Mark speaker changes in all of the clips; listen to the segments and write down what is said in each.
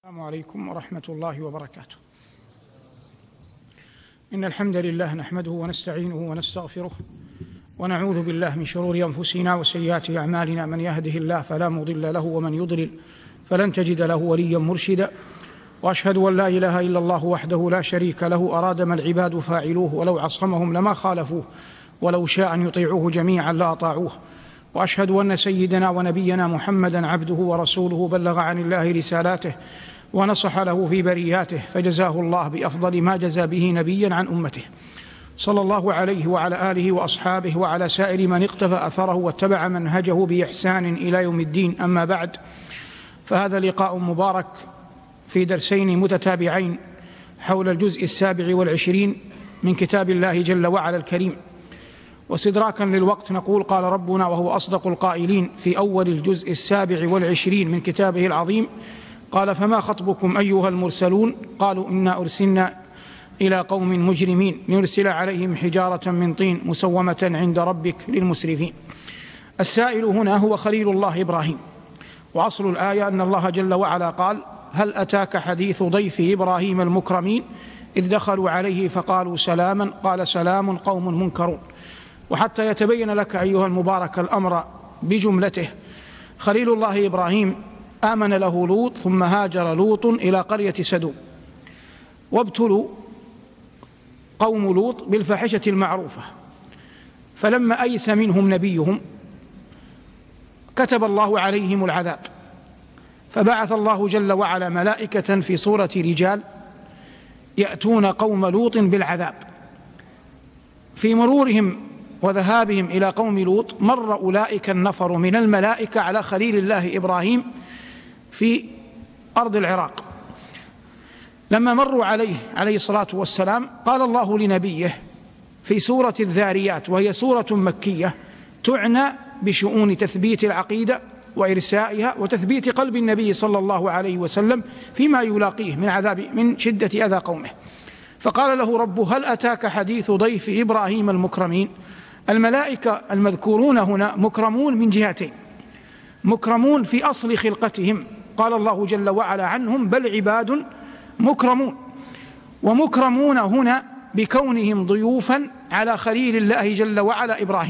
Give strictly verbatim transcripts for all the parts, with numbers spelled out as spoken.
Speaker 1: السلام عليكم ورحمة الله وبركاته. إن الحمد لله نحمده ونستعينه ونستغفره ونعوذ بالله من شرور أنفسنا وسيئات أعمالنا، من يهده الله فلا مضل له ومن يضلل فلن تجد له وليا مرشدا، وأشهد أن لا إله إلا الله وحده لا شريك له أراد ما العباد فاعلوه، ولو عصمهم لما خالفوه، ولو شاء أن يطيعوه جميعا لأطاعوه. وأشهد أن سيدنا ونبينا محمدا عبده ورسوله، بلغ عن الله رسالاته ونصح له في برياته، فجزاه الله بأفضل ما جزى به نبيا عن أمته، صلى الله عليه وعلى آله وأصحابه وعلى سائر من اقتفى أثره واتبع منهجه بإحسان إلى يوم الدين. أما بعد، فهذا لقاء مبارك في درسين متتابعين حول الجزء السابع والعشرين من كتاب الله جل وعلا الكريم. واستدراكا للوقت نقول: قال ربنا وهو أصدق القائلين في أول الجزء السابع والعشرين من كتابه العظيم، قال: فما خطبكم أيها المرسلون؟ قالوا: إنا أرسلنا إلى قوم مجرمين لنرسل عليهم حجارة من طين مسومة عند ربك للمسرفين. السائل هنا هو خليل الله إبراهيم، وأصل الآية أن الله جل وعلا قال: هل أتاك حديث ضيف إبراهيم المكرمين إذ دخلوا عليه فقالوا سلاما قال سلام قوم منكرون. وحتى يتبين لك أيها المبارك الأمر بجملته، خليل الله إبراهيم آمن له لوط، ثم هاجر لوط إلى قرية سدوم، وابتلوا قوم لوط بالفاحشة المعروفة، فلما أيس منهم نبيهم كتب الله عليهم العذاب، فبعث الله جل وعلا ملائكة في صورة رجال يأتون قوم لوط بالعذاب. في مرورهم وذهابهم إلى قوم لوط مر أولئك النفر من الملائكة على خليل الله إبراهيم في أرض العراق. لما مروا عليه عليه الصلاة والسلام قال الله لنبيه في سورة الذاريات، وهي سورة مكية تعنى بشؤون تثبيت العقيدة وإرسائها وتثبيت قلب النبي صلى الله عليه وسلم فيما يلاقيه من عذاب من شدة أذى قومه، فقال له ربه: هل أتاك حديث ضيف إبراهيم المكرمين؟ الملائكة المذكورون هنا مكرمون من جهتين: مكرمون في أصل خلقتهم، قال الله جل وعلا عنهم: بل عباد مكرمون، ومكرمون هنا بكونهم ضيوفا على خليل الله جل وعلا إبراهيم.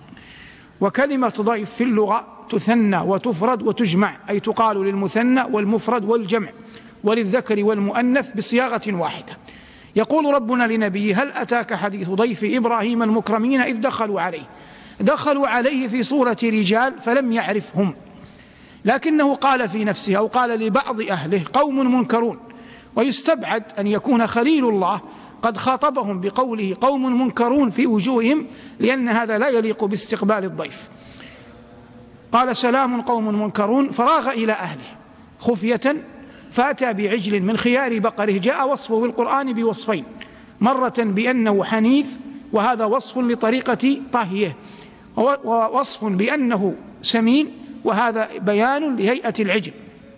Speaker 1: وكلمة ضيف في اللغة تثنى وتفرد وتجمع، أي تقال للمثنى والمفرد والجمع وللذكر والمؤنث بصياغة واحدة. يقول ربنا لنبيه: هل أتاك حديث ضيف إبراهيم المكرمين إذ دخلوا عليه؟ دخلوا عليه في صورة رجال فلم يعرفهم، لكنه قال في نفسه أو قال لبعض أهله: قوم منكرون. ويستبعد أن يكون خليل الله قد خاطبهم بقوله قوم منكرون في وجوههم، لأن هذا لا يليق باستقبال الضيف. قال: سلام قوم منكرون، فراغ إلى أهله خفية فأتى بعجل من خيار بقره. جاء وصفه في القرآن بوصفين: مرة بأنه حنيث، وهذا وصف لطريقة طهيه، ووصف بأنه سمين، وهذا بيان لهيئة العجل.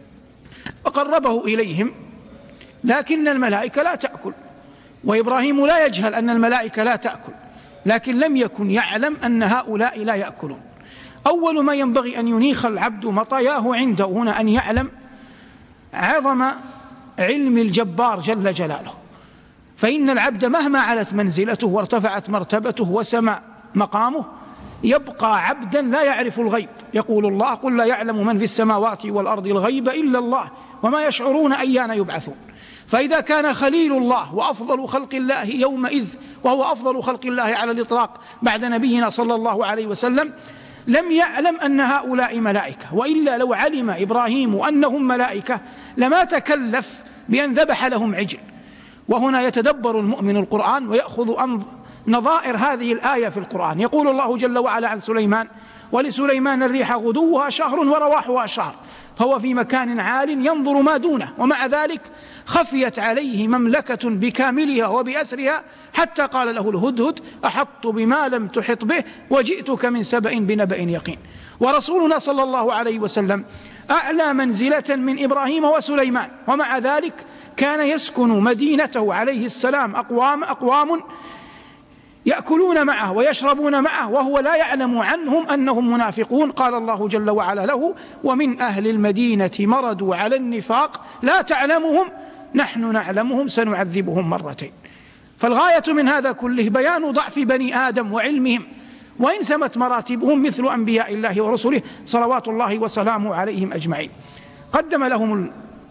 Speaker 1: فقربه إليهم، لكن الملائكة لا تأكل، وإبراهيم لا يجهل أن الملائكة لا تأكل، لكن لم يكن يعلم أن هؤلاء لا يأكلون. أول ما ينبغي أن ينيخ العبد مطاياه عنده هنا أن يعلم عظم علم الجبار جل جلاله، فإن العبد مهما علت منزلته وارتفعت مرتبته وسمى مقامه يبقى عبدا لا يعرف الغيب. يقول الله: قل لا يعلم من في السماوات والأرض الغيب إلا الله وما يشعرون أيان يبعثون. فإذا كان خليل الله وأفضل خلق الله يومئذ، وهو أفضل خلق الله على الإطلاق بعد نبينا صلى الله عليه وسلم، لم يعلم أن هؤلاء ملائكة، وإلا لو علم إبراهيم أنهم ملائكة لما تكلف بأن ذبح لهم عجل. وهنا يتدبر المؤمن القرآن ويأخذ نظائر هذه الآية في القرآن. يقول الله جل وعلا عن سليمان: ولسليمان الريح غدوها شهر ورواحها شهر، فهو في مكان عال ينظر ما دونه، ومع ذلك خفيت عليه مملكة بكاملها وبأسرها، حتى قال له الهدهد: أحط بما لم تحط به وجئتك من سبأ بنبأ يقين. ورسولنا صلى الله عليه وسلم أعلى منزلة من إبراهيم وسليمان، ومع ذلك كان يسكن مدينته عليه السلام أقوام أقوام يأكلون معه ويشربون معه وهو لا يعلم عنهم أنهم منافقون. قال الله جل وعلا له: ومن أهل المدينة مردوا على النفاق لا تعلمهم نحن نعلمهم سنعذبهم مرتين. فالغاية من هذا كله بيان ضعف بني آدم وعلمهم، وإن سمت مراتبهم مثل أنبياء الله ورسله صلوات الله وسلامه عليهم أجمعين. قدم لهم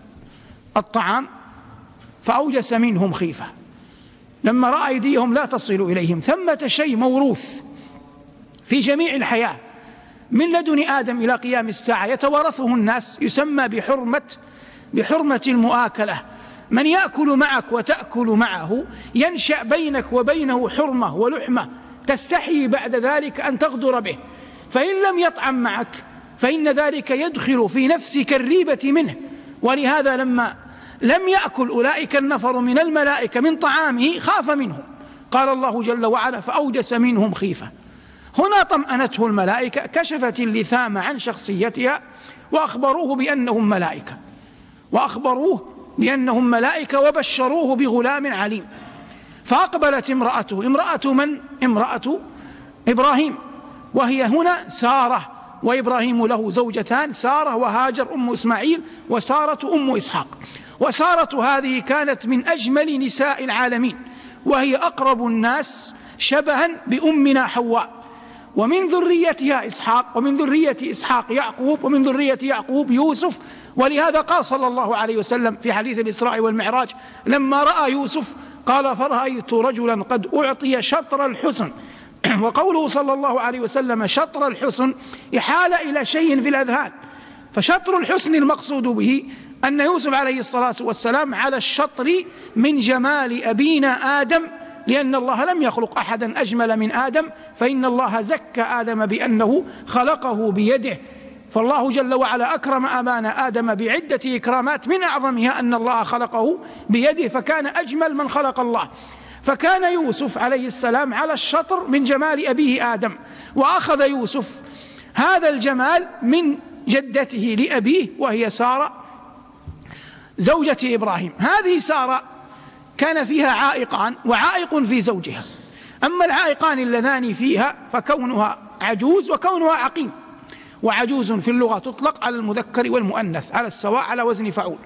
Speaker 1: الطعام فأوجس منهم خيفة لما رأى أيديهم لا تصل إليهم. ثمة شيء موروث في جميع الحياة من لدن آدم إلى قيام الساعة يتوارثه الناس، يسمى بحرمة بحرمة المؤاكلة. من يأكل معك وتأكل معه ينشأ بينك وبينه حرمة ولحمة تستحي بعد ذلك أن تغدر به، فإن لم يطعم معك فإن ذلك يدخل في نفسك الريبة منه. ولهذا لما لم يأكل أولئك النفر من الملائكة من طعامه خاف منهم. قال الله جل وعلا: فأوجس منهم خيفة. هنا طمأنته الملائكة، كشفت اللثام عن شخصيتها وأخبروه بأنهم ملائكة وأخبروه بأنهم ملائكة وبشروه بغلام عليم. فأقبلت امرأته، امرأة من؟ امرأة إبراهيم، وهي هنا سارة، وإبراهيم له زوجتان، سارة وهاجر أم إسماعيل، وسارة أم إسحاق. وسارة هذه كانت من أجمل نساء العالمين، وهي أقرب الناس شبها بأمنا حواء، ومن ذريتها إسحاق، ومن ذرية إسحاق يعقوب، ومن ذرية يعقوب يوسف. ولهذا قال صلى الله عليه وسلم في حديث الإسراء والمعراج لما رأى يوسف قال: فرأيت رجلا قد أعطي شطر الحسن. وقوله صلى الله عليه وسلم شطر الحسن إحالة إلى شيء في الأذهان، فشطر الحسن المقصود به أن يوسف عليه الصلاة والسلام على الشطر من جمال أبينا آدم، لأن الله لم يخلق أحدا أجمل من آدم، فإن الله زكى آدم بأنه خلقه بيده. فالله جل وعلا أكرم أبانا آدم بعدة إكرامات، من أعظمها أن الله خلقه بيده، فكان أجمل من خلق الله. فكان يوسف عليه السلام على الشطر من جمال أبيه آدم، وأخذ يوسف هذا الجمال من جدته لأبيه وهي سارة زوجة إبراهيم. هذه سارة كان فيها عائقان، وعائق في زوجها. أما العائقان اللذان فيها فكونها عجوز وكونها عقيم. وعجوز في اللغة تطلق على المذكر والمؤنث على السواء على وزن فعول.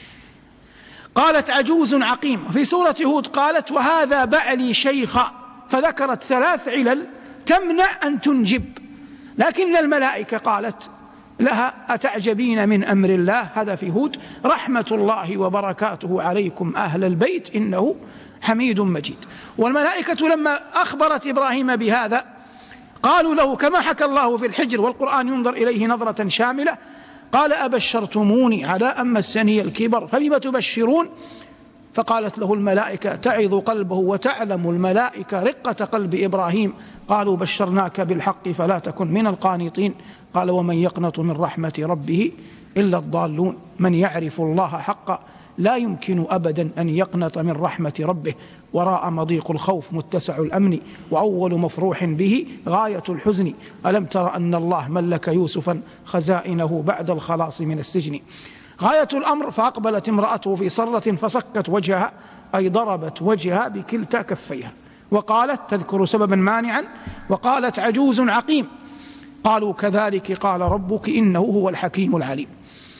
Speaker 1: قالت عجوز عقيم. في سورة هود قالت: وهذا بعلي شيخا، فذكرت ثلاث علل تمنع أن تنجب. لكن الملائكة قالت لها: أتعجبين من أمر الله، هذا في هود، رحمة الله وبركاته عليكم أهل البيت إنه حميد مجيد. والملائكة لما أخبرت إبراهيم بهذا قالوا له كما حكى الله في الحجر، والقرآن ينظر إليه نظرة شاملة، قال: أبشرتموني على أن مسني الكبر فبم تبشرون؟ فقالت له الملائكة تعظ قلبه وتعلم الملائكة رقة قلب إبراهيم. قالوا: بشرناك بالحق فلا تكن من القانطين. قال: ومن يقنط من رحمة ربه إلا الضالون. من يعرف الله حقا لا يمكن أبدا أن يقنط من رحمة ربه. وراء مضيق الخوف متسع الأمن، وأول مفروح به غاية الحزن. ألم تر أن الله ملك يوسفا خزائنه بعد الخلاص من السجن. غاية الأمر فأقبلت امرأته في صرة فصكت وجهها، أي ضربت وجهها بكلتا كفيها، وقالت تذكر سببا مانعا، وقالت: عجوز عقيم. قالوا: كذلك قال ربك إنه هو الحكيم العليم.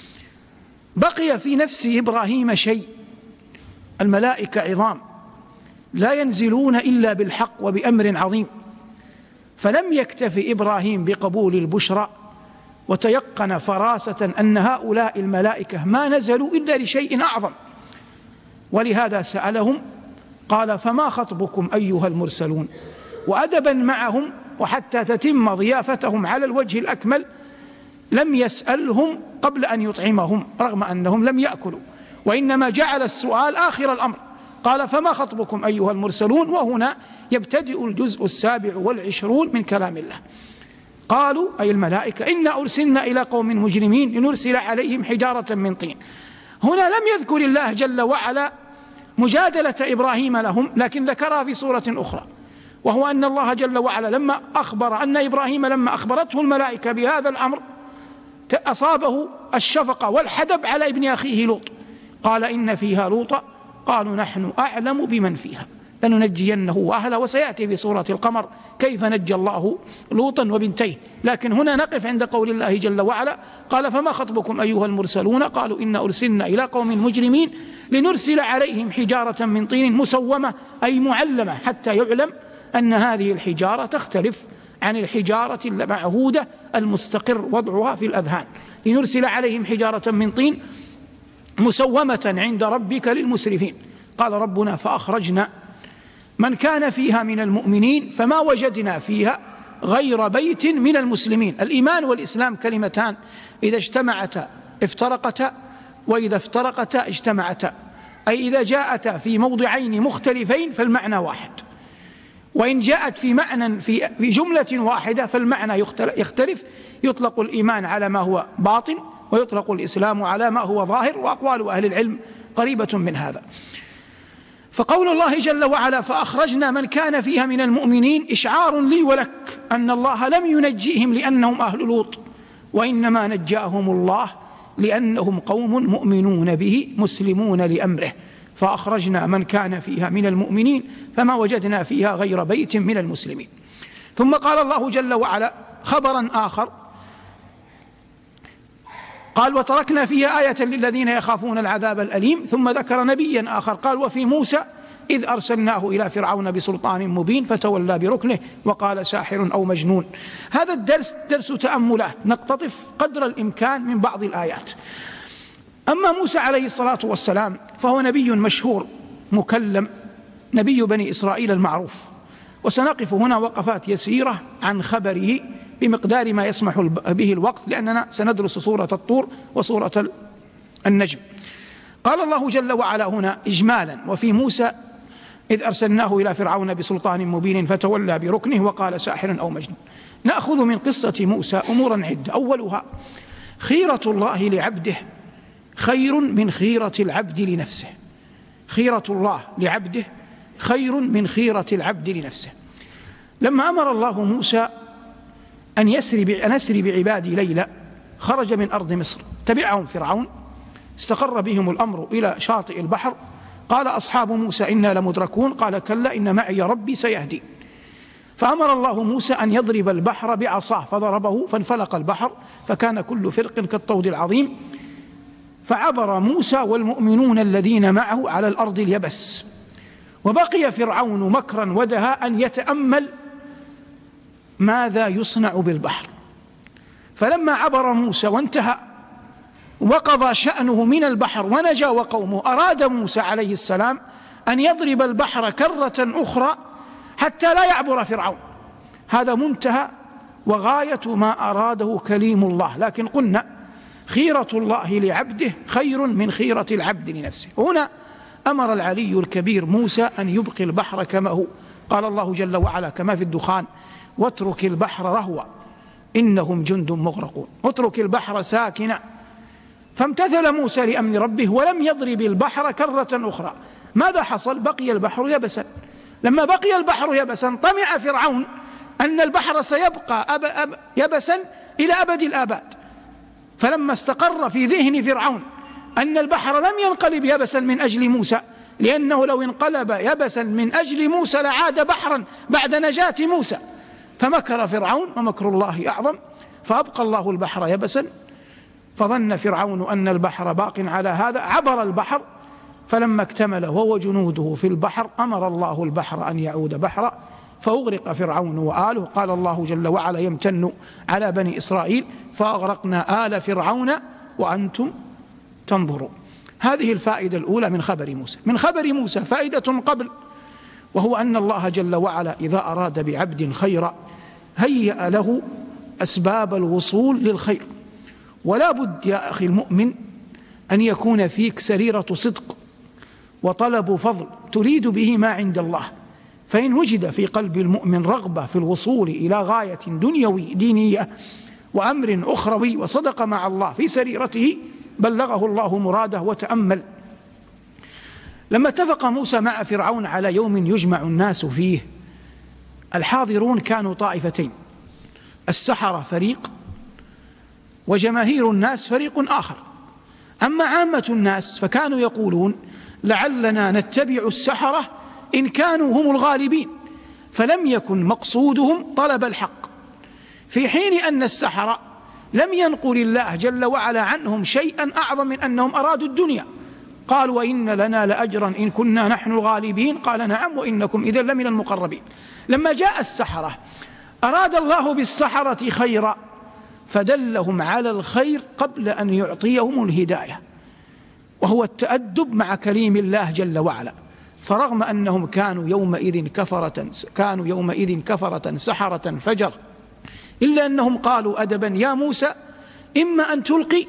Speaker 1: بقي في نفس إبراهيم شيء. الملائكة عظام لا ينزلون إلا بالحق وبأمر عظيم، فلم يكتف إبراهيم بقبول البشرى، وتيقن فراسة أن هؤلاء الملائكة ما نزلوا إلا لشيء أعظم. ولهذا سألهم قال: فما خطبكم أيها المرسلون؟ وأدبا معهم وحتى تتم ضيافتهم على الوجه الأكمل لم يسألهم قبل أن يطعمهم، رغم أنهم لم يأكلوا، وإنما جعل السؤال آخر الأمر. قال: فما خطبكم أيها المرسلون؟ وهنا يبتدئ الجزء السابع والعشرون من كلام الله. قالوا أي الملائكة: إنا أرسلنا إلى قوم مجرمين لنرسل عليهم حجارة من طين. هنا لم يذكر الله جل وعلا مجادلة إبراهيم لهم، لكن ذكرها في سورة أخرى، وهو أن الله جل وعلا لما أخبر أن إبراهيم لما أخبرته الملائكة بهذا الأمر أصابه الشفقة والحدب على ابن أخيه لوط. قال: إن فيها لوطا. قالوا: نحن أعلم بمن فيها لننجينه وأهله، وسيأتي في سورة القمر كيف نجى الله لوطا وبنتيه. لكن هنا نقف عند قول الله جل وعلا قال فما خطبكم أيها المرسلون قالوا إنا أرسلنا إلى قوم مجرمين لنرسل عليهم حجارة من طين مسومة أي معلمة، حتى يعلم أن هذه الحجارة تختلف عن الحجارة المعهودة المستقر وضعها في الأذهان. لنرسل عليهم حجارة من طين مسومة عند ربك للمسرفين. قال ربنا فأخرجنا من كان فيها من المؤمنين فما وجدنا فيها غير بيت من المسلمين. الإيمان والإسلام كلمتان إذا اجتمعتا افترقتا، وإذا افترقتا اجتمعتا، أي إذا جاءتا في موضعين مختلفين فالمعنى واحد، وإن جاءت في معنى في في جملة واحدة فالمعنى يختلف. يطلق الإيمان على ما هو باطن، ويطلق الإسلام على ما هو ظاهر، وأقوال أهل العلم قريبة من هذا. فقول الله جل وعلا فأخرجنا من كان فيها من المؤمنين إشعار لي ولك أن الله لم ينجئهم لأنهم أهل لوط، وإنما نجاهم الله لأنهم قوم مؤمنون به مسلمون لأمره. فأخرجنا من كان فيها من المؤمنين فما وجدنا فيها غير بيت من المسلمين. ثم قال الله جل وعلا خبرا آخر قال وتركنا فيها آية للذين يخافون العذاب الأليم. ثم ذكر نبيا آخر قال وفي موسى إذ أرسلناه إلى فرعون بسلطان مبين فتولى بركنه وقال ساحر أو مجنون. هذا الدرس درس تأملات نقتطف قدر الإمكان من بعض الآيات. أما موسى عليه الصلاة والسلام فهو نبي مشهور مكلم، نبي بني إسرائيل المعروف، وسنقف هنا وقفات يسيرة عن خبره بمقدار ما يسمح به الوقت، لأننا سندرس سورة الطور وسورة النجم. قال الله جل وعلا هنا إجمالا وفي موسى إذ أرسلناه إلى فرعون بسلطان مبين فتولى بركنه وقال ساحر أو مجنون. نأخذ من قصة موسى أمورا عدة. أولها خيرة الله لعبده خير من خيرة العبد لنفسه. خيرة الله لعبده خير من خيرة العبد لنفسه. لما أمر الله موسى أن يسري أن يسري بعبادي ليلا خرج من أرض مصر، تبعهم فرعون، استقر بهم الأمر إلى شاطئ البحر. قال أصحاب موسى إنا لمدركون، قال كلا إن معي ربي سيهدين. فأمر الله موسى أن يضرب البحر بعصاه فضربه فانفلق البحر فكان كل فرق كالطود العظيم. فعبر موسى والمؤمنون الذين معه على الأرض اليبس، وبقي فرعون مكرا ودها أن يتأمل ماذا يصنع بالبحر. فلما عبر موسى وانتهى وقضى شأنه من البحر ونجا وقومه، أراد موسى عليه السلام أن يضرب البحر كرة أخرى حتى لا يعبر فرعون. هذا منتهى وغاية ما أراده كليم الله. لكن قلنا خيرة الله لعبده خير من خيرة العبد لنفسه. هنا أمر العلي الكبير موسى أن يبقي البحر كما هو. قال الله جل وعلا كما في الدخان واترك البحر رهوا إنهم جند مغرقون. اترك البحر ساكنا. فامتثل موسى لأمر ربه ولم يضرب البحر كرة أخرى. ماذا حصل؟ بقي البحر يبسا. لما بقي البحر يبسا طمع فرعون أن البحر سيبقى أب أب يبسا إلى أبد الآباد. فلما استقر في ذهن فرعون أن البحر لم ينقلب يبسا من أجل موسى، لأنه لو انقلب يبسا من أجل موسى لعاد بحرا بعد نجاة موسى، فمكر فرعون ومكر الله أعظم، فأبقى الله البحر يبسا. فظن فرعون أن البحر باق على هذا، عبر البحر، فلما اكتمل هو وجنوده في البحر أمر الله البحر أن يعود بحرا فأغرق فرعون وآله. قال الله جل وعلا يمتن على بني إسرائيل فأغرقنا آل فرعون وأنتم تنظرون. هذه الفائدة الأولى من خبر موسى. من خبر موسى فائدة قبل، وهو أن الله جل وعلا إذا أراد بعبد خيرا هيأ له أسباب الوصول للخير. ولا بد يا أخي المؤمن أن يكون فيك سريرة صدق وطلب فضل تريد به ما عند الله. فإن وجد في قلب المؤمن رغبة في الوصول إلى غاية دنيوي دينية وأمر أخروي وصدق مع الله في سريرته بلغه الله مراده. وتأمل لما اتفق موسى مع فرعون على يوم يجمع الناس فيه، الحاضرون كانوا طائفتين، السحرة فريق وجماهير الناس فريق آخر. أما عامة الناس فكانوا يقولون لعلنا نتبع السحرة إن كانوا هم الغالبين، فلم يكن مقصودهم طلب الحق، في حين أن السحرة لم ينقل الله جل وعلا عنهم شيئا أعظم من أنهم أرادوا الدنيا. قالوا وإن لنا لأجرا إن كنا نحن الغالبين، قال نعم وإنكم إذا لمن المقربين. لما جاء السحرة أراد الله بالسحرة خيرا فدلهم على الخير قبل أن يعطيهم الهداية، وهو التأدب مع كريم الله جل وعلا. فرغم أنهم كانوا يومئذ كفرة كانوا يومئذ كفرة سحرة فجر، إلا أنهم قالوا أدبا يا موسى إما أن تلقي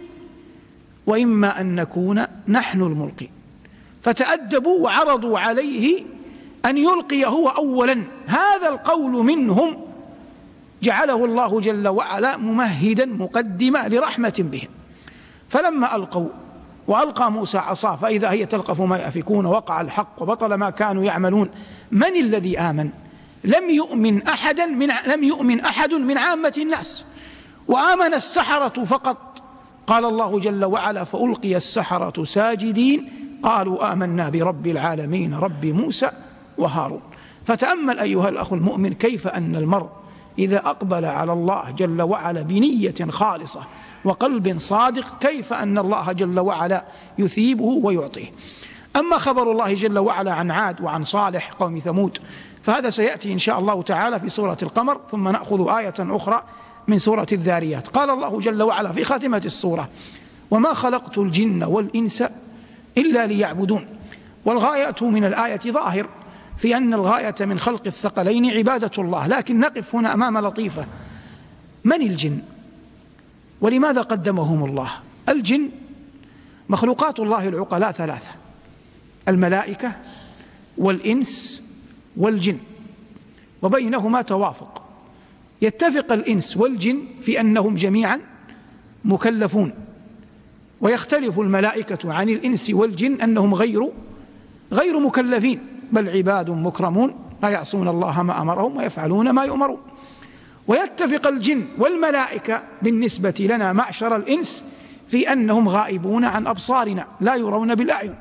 Speaker 1: وإما أن نكون نحن الملقي، فتأدبوا وعرضوا عليه أن يلقي هو أولا. هذا القول منهم جعله الله جل وعلا ممهدا مقدمة لرحمة بهم. فلما ألقوا وألقى موسى عصاه فإذا هي تلقف ما يأفكون، وقع الحق وبطل ما كانوا يعملون. من الذي آمن؟ لم يؤمن أحدا من لم يؤمن أحد من عامة الناس، وآمن السحرة فقط. قال الله جل وعلا فألقي السحرة ساجدين قالوا آمنا برب العالمين رب موسى وهارون. فتأمل أيها الأخ المؤمن كيف أن المرء إذا أقبل على الله جل وعلا بنية خالصة وقلب صادق، كيف أن الله جل وعلا يثيبه ويعطيه. أما خبر الله جل وعلا عن عاد وعن صالح قوم ثمود فهذا سيأتي إن شاء الله تعالى في سورة القمر، ثم نأخذ آية أخرى من سورة الذاريات. قال الله جل وعلا في خاتمة السورة وما خلقت الجن والإنس إلا ليعبدون. والغاية من الآية ظاهر في أن الغاية من خلق الثقلين عبادة الله، لكن نقف هنا أمام لطيفة. من الجن ولماذا قدمهم الله؟ الجن مخلوقات الله العقلاء ثلاثة: الملائكة والإنس والجن، وبينهما توافق. يتفق الإنس والجن في أنهم جميعا مكلفون، ويختلف الملائكة عن الإنس والجن أنهم غير غير مكلفين، بل عباد مكرمون لا يعصون الله ما أمرهم ويفعلون ما يؤمرون. ويتفق الجن والملائكة بالنسبة لنا معشر الإنس في أنهم غائبون عن أبصارنا لا يرون بالأعين.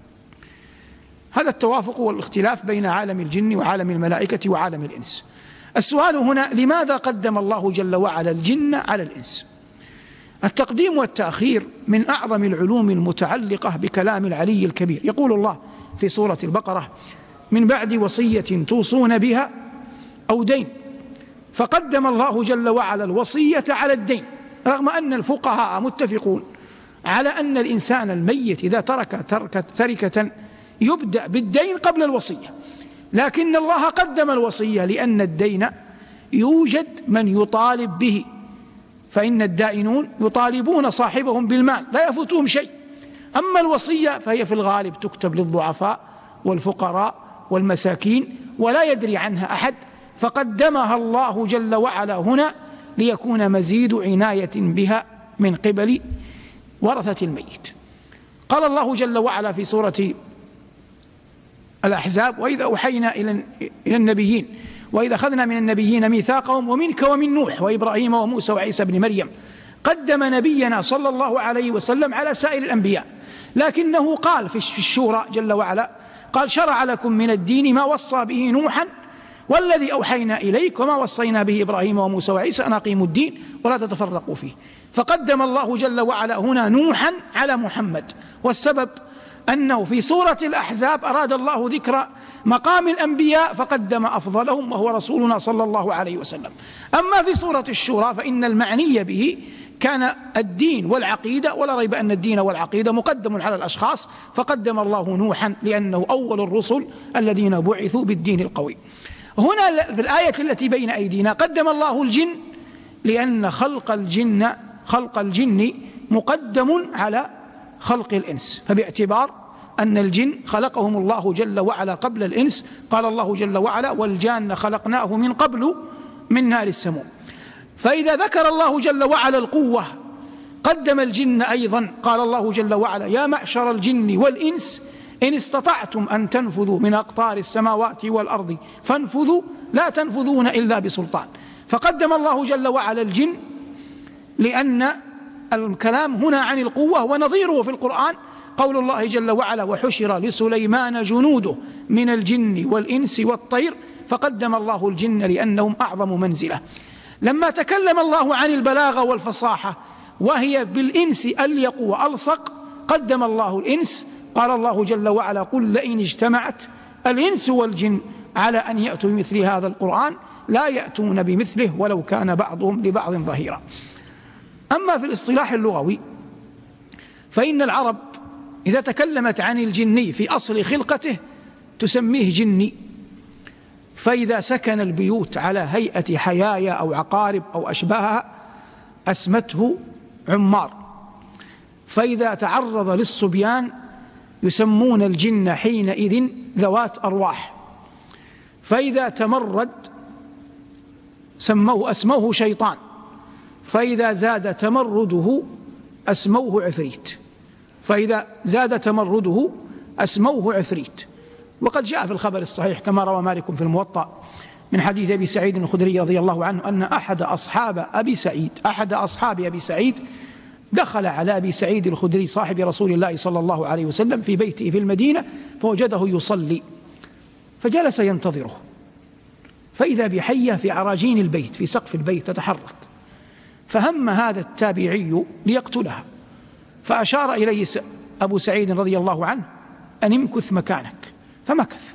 Speaker 1: هذا التوافق والاختلاف بين عالم الجن وعالم الملائكة وعالم الإنس. السؤال هنا لماذا قدم الله جل وعلا الجن على الإنس؟ التقديم والتأخير من أعظم العلوم المتعلقة بكلام العلي الكبير. يقول الله في سورة البقرة من بعد وصية توصون بها أو دين، فقدم الله جل وعلا الوصية على الدين، رغم أن الفقهاء متفقون على أن الإنسان الميت إذا ترك تركة تركة يبدأ بالدين قبل الوصية، لكن الله قدم الوصية لأن الدين يوجد من يطالب به، فإن الدائنون يطالبون صاحبهم بالمال لا يفوتهم شيء. أما الوصية فهي في الغالب تكتب للضعفاء والفقراء والمساكين ولا يدري عنها أحد، فقدمها الله جل وعلا هنا ليكون مزيد عناية بها من قبل ورثة الميت. قال الله جل وعلا في سورة الأحزاب وإذا أوحينا إلى النبيين وإذا أخذنا من النبيين ميثاقهم ومنك ومن نوح وإبراهيم وموسى وعيسى بن مريم. قدم نبينا صلى الله عليه وسلم على سائر الأنبياء، لكنه قال في الشورى جل وعلا قال شرع لكم من الدين ما وصى به نوحا والذي أوحينا إليك وما وصينا به إبراهيم وموسى وعيسى أن أقيموا الدين ولا تتفرقوا فيه. فقدم الله جل وعلا هنا نوحا على محمد، والسبب أنه في سورة الأحزاب أراد الله ذكر مقام الأنبياء فقدم أفضلهم وهو رسولنا صلى الله عليه وسلم. أما في سورة الشورى فإن المعني به كان الدين والعقيدة، ولا ريب أن الدين والعقيدة مقدم على الأشخاص، فقدم الله نوحا لأنه أول الرسل الذين بعثوا بالدين القوي. هنا في الآية التي بين أيدينا قدم الله الجن لأن خلق الجن خلق الجن مقدم على خلق الإنس، فباعتبار أن الجن خلقهم الله جل وعلا قبل الإنس قال الله جل وعلا والجان خلقناه من قبل من نار السموم. فإذا ذكر الله جل وعلا القوة قدم الجن أيضا، قال الله جل وعلا يا معشر الجن والإنس إن استطعتم أن تنفذوا من أقطار السماوات والأرض فانفذوا لا تنفذون إلا بسلطان. فقدم الله جل وعلا الجن، لأن الكلام هنا عن القوة، ونظيره في القرآن قول الله جل وعلا: وحشر لسليمان جنوده من الجن والإنس والطير، فقدم الله الجن لأنهم أعظم منزلة. لما تكلم الله عن البلاغة والفصاحة وهي بالإنس أليق وألصق، قدم الله الإنس. قال الله جل وعلا: قل لئن اجتمعت الإنس والجن على أن يأتوا بمثل هذا القرآن لا يأتون بمثله ولو كان بعضهم لبعض ظهيرا. أما في الاصطلاح اللغوي فإن العرب إذا تكلمت عن الجني في أصل خلقته تسميه جني، فإذا سكن البيوت على هيئة حيايا أو عقارب أو أشباهها أسمته عمار، فإذا تعرض للصبيان يسمون الجن حينئذ ذوات أرواح، فإذا تمرد سموه أسموه شيطان، فإذا زاد تمرده أسموه عفريت، فإذا زاد تمرده أسموه عفريت. وقد جاء في الخبر الصحيح كما روى مالك في الموطأ من حديث أبي سعيد الخدري رضي الله عنه أن أحد أصحاب أبي سعيد أحد أصحاب أبي سعيد دخل على أبي سعيد الخدري صاحب رسول الله صلى الله عليه وسلم في بيته في المدينة فوجده يصلي، فجلس ينتظره، فإذا بحية في عراجين البيت في سقف البيت تتحرك، فهم هذا التابعي ليقتلها، فأشار إليه أبو سعيد رضي الله عنه أن امكث مكانك، فمكث.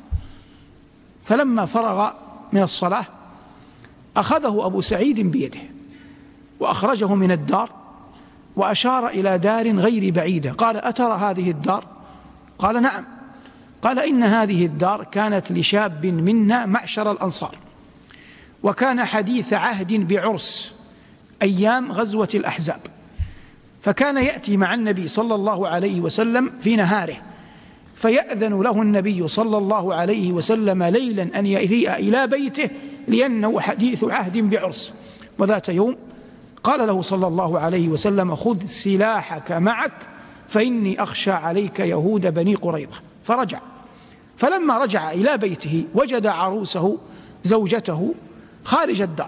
Speaker 1: فلما فرغ من الصلاة أخذه أبو سعيد بيده وأخرجه من الدار وأشار إلى دار غير بعيدة، قال: أترى هذه الدار؟ قال: نعم. قال: إن هذه الدار كانت لشاب منا معشر الأنصار، وكان حديث عهد بعرس أيام غزوة الأحزاب، فكان يأتي مع النبي صلى الله عليه وسلم في نهاره، فيأذن له النبي صلى الله عليه وسلم ليلا أن يأتي إلى بيته لأنه حديث عهد بعرس. وذات يوم قال له صلى الله عليه وسلم: خذ سلاحك معك فإني أخشى عليك يهود بني قريظة. فرجع، فلما رجع إلى بيته وجد عروسه زوجته خارج الدار،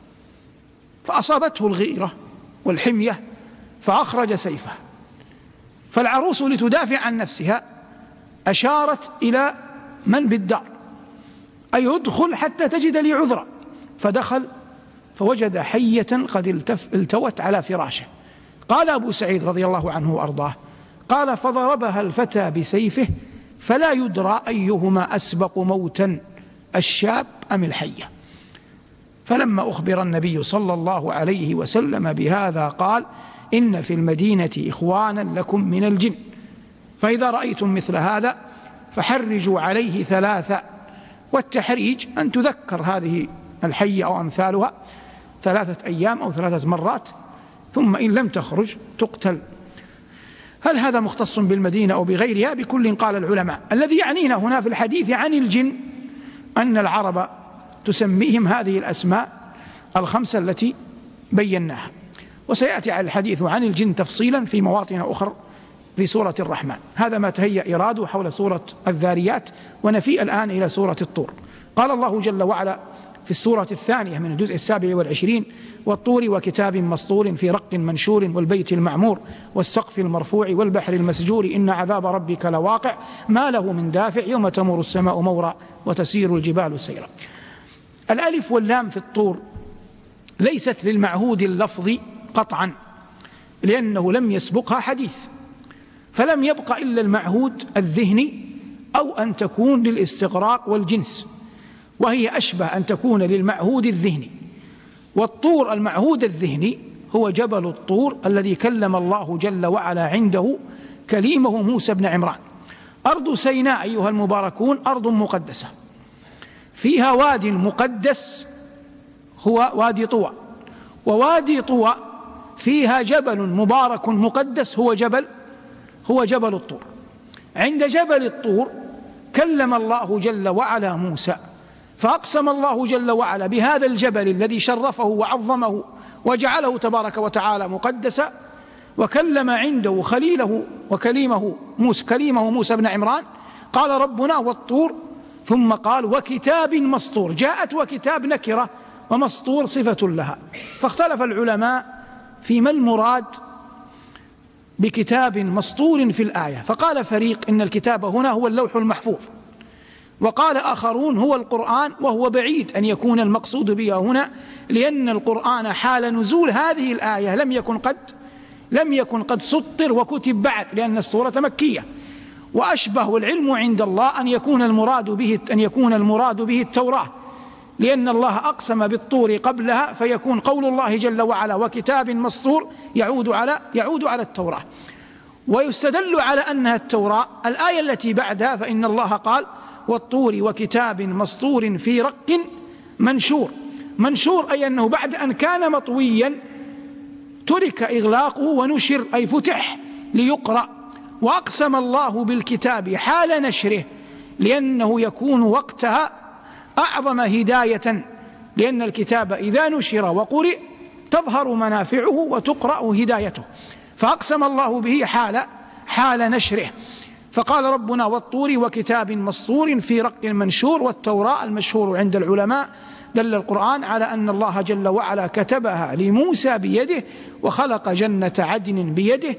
Speaker 1: فأصابته الغيرة والحمية فأخرج سيفه، فالعروس لتدافع عن نفسها أشارت إلى من بالدار أي ادخل حتى تجد لي عذرا، فدخل فوجد حية قد التوت على فراشه. قال أبو سعيد رضي الله عنه وأرضاه: قال: فضربها الفتى بسيفه فلا يدرى أيهما أسبق موتا الشاب أم الحية. فلما أخبر النبي صلى الله عليه وسلم بهذا قال: إن في المدينة إخوانا لكم من الجن، فإذا رأيتم مثل هذا فحرجوا عليه ثلاثة. والتحريج أن تذكر هذه الحية أو أمثالها ثلاثة أيام أو ثلاثة مرات، ثم إن لم تخرج تقتل. هل هذا مختص بالمدينة أو بغيرها؟ بكل قال العلماء. الذي يعنينا هنا في الحديث عن الجن أن العرب تسميهم هذه الأسماء الخمسة التي بيناها، وسيأتي على الحديث عن الجن تفصيلا في مواطن أخرى في سورة الرحمن. هذا ما تهيأ إراده حول سورة الذاريات، ونفيء الآن إلى سورة الطور. قال الله جل وعلا في السورة الثانية من الجزء السابع والعشرين: والطور وكتاب مسطور في رق منشور والبيت المعمور والسقف المرفوع والبحر المسجور إن عذاب ربك لواقع ما له من دافع يوم تمر السماء مورا وتسير الجبال سيرا. الألف واللام في الطور ليست للمعهود اللفظي قطعا، لأنه لم يسبقها حديث، فلم يبق إلا المعهود الذهني أو أن تكون للاستغراق والجنس، وهي أشبه أن تكون للمعهود الذهني. والطور المعهود الذهني هو جبل الطور الذي كلم الله جل وعلا عنده كليمه موسى بن عمران. أرض سيناء أيها المباركون أرض مقدسة، فيها وادي مقدس هو وادي طوى، ووادي طوى فيها جبل مبارك مقدس هو جبل هو جبل الطور. عند جبل الطور كلم الله جل وعلا موسى، فأقسم الله جل وعلا بهذا الجبل الذي شرفه وعظمه وجعله تبارك وتعالى مقدسا، وكلم عنده خليله وكليمه موسى كليمه موسى بن عمران. قال ربنا والطور، ثم قال وكتاب مسطور. جاءت وكتاب نكرة ومسطور صفة لها، فاختلف العلماء فيما المراد بكتاب مسطور في الآية، فقال فريق إن الكتاب هنا هو اللوح المحفوظ، وقال آخرون هو القرآن، وهو بعيد أن يكون المقصود بها هنا، لأن القرآن حال نزول هذه الآية لم يكن قد لم يكن قد سطر وكتب بعد، لأن السورة مكية. وأشبه والعلم عند الله أن يكون المراد به أن يكون المراد به التوراة، لأن الله أقسم بالطور قبلها، فيكون قول الله جل وعلا وكتاب مسطور يعود على يعود على التوراة. ويستدل على أنها التوراة الآية التي بعدها، فإن الله قال والطور وكتاب مسطور في رق منشور. منشور أي أنه بعد أن كان مطويا ترك إغلاقه ونشر أي فتح ليقرأ. وأقسم الله بالكتاب حال نشره، لأنه يكون وقتها أعظم هداية، لأن الكتاب إذا نشر وقرئ تظهر منافعه وتقرأ هدايته، فأقسم الله به حال حال نشره. فقال ربنا والطور وكتاب مسطور في رق منشور. والتوراة المشهور عند العلماء دل القرآن على أن الله جل وعلا كتبها لموسى بيده، وخلق جنة عدن بيده،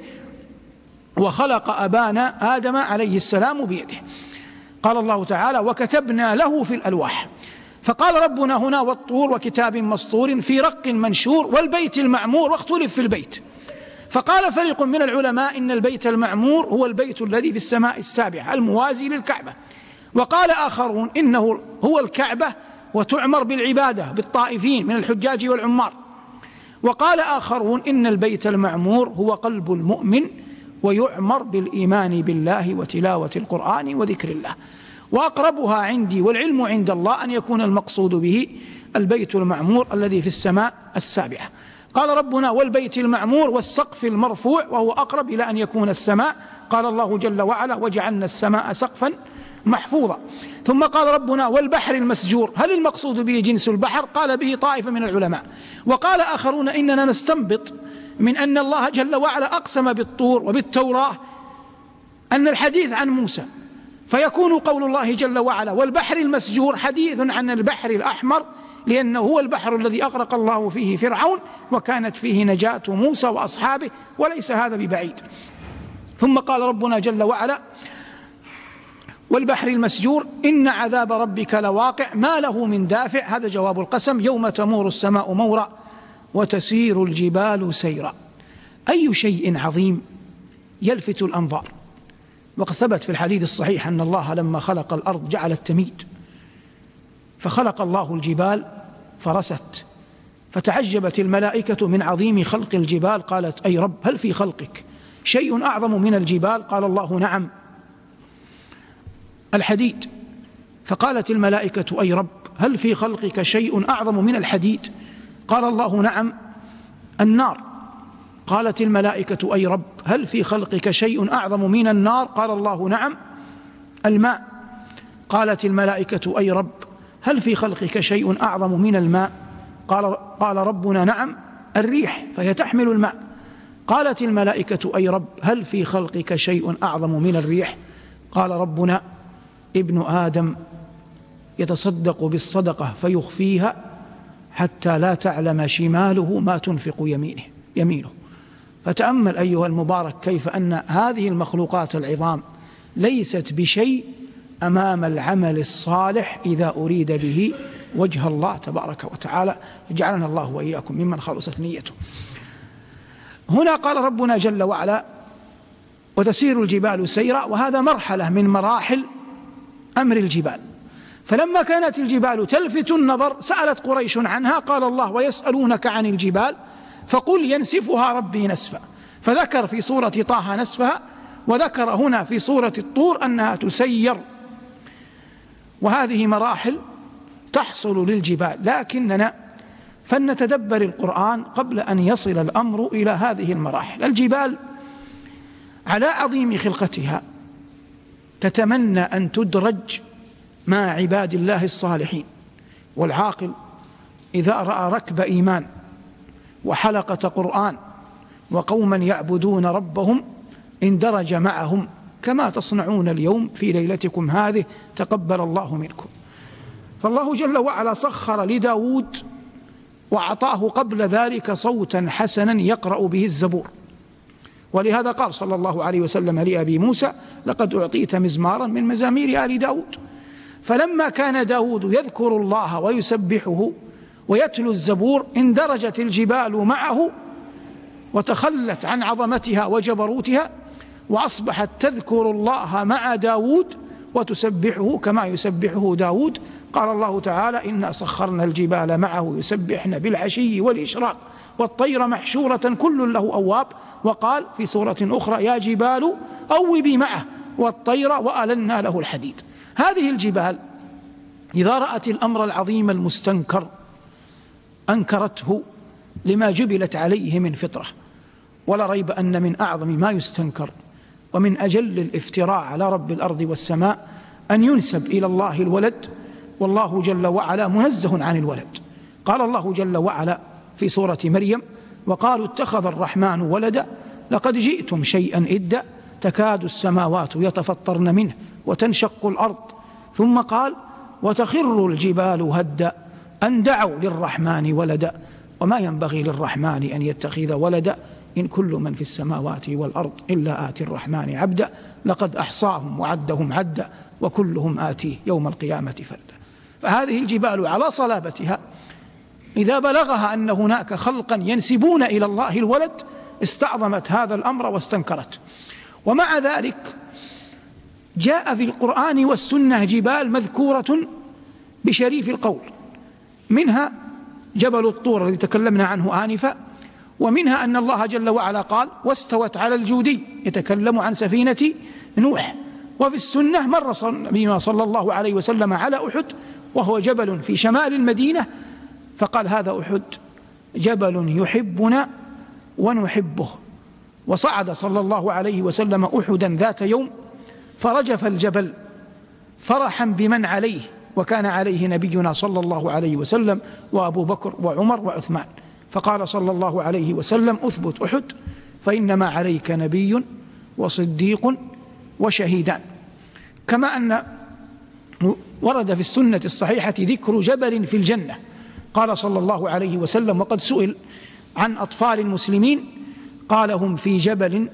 Speaker 1: وخلق أبانا آدم عليه السلام بيده. قال الله تعالى وكتبنا له في الألواح. فقال ربنا هنا والطور وكتاب مسطور في رق منشور والبيت المعمور، واختلف في البيت، فقال فريق من العلماء إن البيت المعمور هو البيت الذي في السماء السابعة الموازي للكعبة، وقال آخرون إنه هو الكعبة وتعمر بالعبادة بالطائفين من الحجاج والعمار، وقال آخرون إن البيت المعمور هو قلب المؤمن ويعمر بالإيمان بالله وتلاوة القرآن وذكر الله. وأقربها عندي والعلم عند الله أن يكون المقصود به البيت المعمور الذي في السماء السابعة. قال ربنا والبيت المعمور والسقف المرفوع، وهو أقرب إلى أن يكون السماء. قال الله جل وعلا وجعلنا السماء سقفا محفوظا. ثم قال ربنا والبحر المسجور، هل المقصود به جنس البحر؟ قال به طائفة من العلماء. وقال آخرون إننا نستنبط من أن الله جل وعلا أقسم بالطور وبالتوراة أن الحديث عن موسى، فيكون قول الله جل وعلا والبحر المسجور حديث عن البحر الأحمر، لأنه هو البحر الذي أغرق الله فيه فرعون وكانت فيه نجاة موسى وأصحابه، وليس هذا ببعيد. ثم قال ربنا جل وعلا والبحر المسجور إن عذاب ربك لواقع ما له من دافع. هذا جواب القسم يوم تمور السماء مورا وتسير الجبال سيرا. أي شيء عظيم يلفت الأنظار. وقد ثبت في الحديث الصحيح أن الله لما خلق الأرض جعلت تميد، فخلق الله الجبال فرست، فتعجبت الملائكة من عظيم خلق الجبال، قالت أي رب هل في خلقك شيء أعظم من الجبال؟ قال الله نعم الحديد. فقالت الملائكة أي رب هل في خلقك شيء أعظم من الحديد؟ قال الله نعم النار. قالت الملائكة أي رب هل في خلقك شيء أعظم من النار؟ قال الله نعم الماء. قالت الملائكة أي رب هل في خلقك شيء أعظم من الماء؟ قال, قال ربنا نعم الريح فهي تحمل الماء. قالت الملائكة أي رب هل في خلقك شيء أعظم من الريح؟ قال ربنا ابن آدم يتصدق بالصدقة فيخفيها حتى لا تعلم شماله ما تنفق يمينه يمينه. فتأمل أيها المبارك كيف أن هذه المخلوقات العظام ليست بشيء أمام العمل الصالح إذا أريد به وجه الله تبارك وتعالى. جعلنا الله وإياكم ممن خلصت نيته. هنا قال ربنا جل وعلا وتسير الجبال سيرا، وهذا مرحلة من مراحل أمر الجبال. فلما كانت الجبال تلفت النظر سألت قريش عنها، قال الله ويسألونك عن الجبال فقل ينسفها ربي نسفا. فذكر في سورة طه نسفها، وذكر هنا في سورة الطور أنها تسير. وهذه مراحل تحصل للجبال، لكننا فلنتدبر القرآن قبل أن يصل الأمر إلى هذه المراحل. الجبال على عظيم خلقتها تتمنى أن تدرج مع عباد الله الصالحين، والعاقل إذا رأى ركب إيمان وحلقة قرآن وقوما يعبدون ربهم اندرج معهم كما تصنعون اليوم في ليلتكم هذه تقبل الله منكم. فالله جل وعلا سخر لداود وأعطاه قبل ذلك صوتا حسنا يقرأ به الزبور، ولهذا قال صلى الله عليه وسلم لأبي موسى: لقد أعطيت مزمارا من مزامير آل داود. فلما كان داود يذكر الله ويسبحه ويتلو الزبور اندرجت الجبال معه وتخلت عن عظمتها وجبروتها، وأصبحت تذكر الله مع داود وتسبحه كما يسبحه داود. قال الله تعالى: إنا سخرنا الجبال معه يسبحن بالعشي والإشراق والطير محشورة كل له أواب. وقال في سورة أخرى: يا جبال أوبي معه والطير وألنا له الحديد. هذه الجبال إذا رأت الأمر العظيم المستنكر أنكرته لما جبلت عليه من فطرة. ولا ريب أن من أعظم ما يستنكر ومن أجل الافتراء على رب الأرض والسماء أن ينسب إلى الله الولد، والله جل وعلا منزه عن الولد. قال الله جل وعلا في سورة مريم: وقالوا اتخذ الرحمن ولدا لقد جئتم شيئا إدا تكاد السماوات يتفطرن منه وتنشق الأرض. ثم قال: وتخر الجبال هدا أن دعوا للرحمن ولدا وما ينبغي للرحمن أن يتخذ ولدا إن كل من في السماوات والأرض إلا آتي الرحمن عبدا لقد أحصاهم وعدهم عدا وكلهم آتيه يوم القيامة فردا. فهذه الجبال على صلابتها إذا بلغها أن هناك خلقا ينسبون إلى الله الولد استعظمت هذا الأمر واستنكرت. ومع ذلك جاء في القرآن والسنة جبال مذكورة بشريف القول، منها جبل الطور الذي تكلمنا عنه آنفا، ومنها أن الله جل وعلا قال: واستوت على الجودي، يتكلم عن سفينة نوح. وفي السنة مر نبينا صلى الله عليه وسلم على أحد وهو جبل في شمال المدينة، فقال: هذا أحد جبل يحبنا ونحبه. وصعد صلى الله عليه وسلم أحدا ذات يوم فرجف الجبل فرحا بمن عليه، وكان عليه نبينا صلى الله عليه وسلم وأبو بكر وعمر وعثمان. فقال صلى الله عليه وسلم: أثبت أحد فإنما عليك نبي وصديق وشهيدان. كما أن ورد في السنة الصحيحة ذكر جبل في الجنة. قال صلى الله عليه وسلم: وقد سئل عن أطفال المسلمين قال: هم في جبل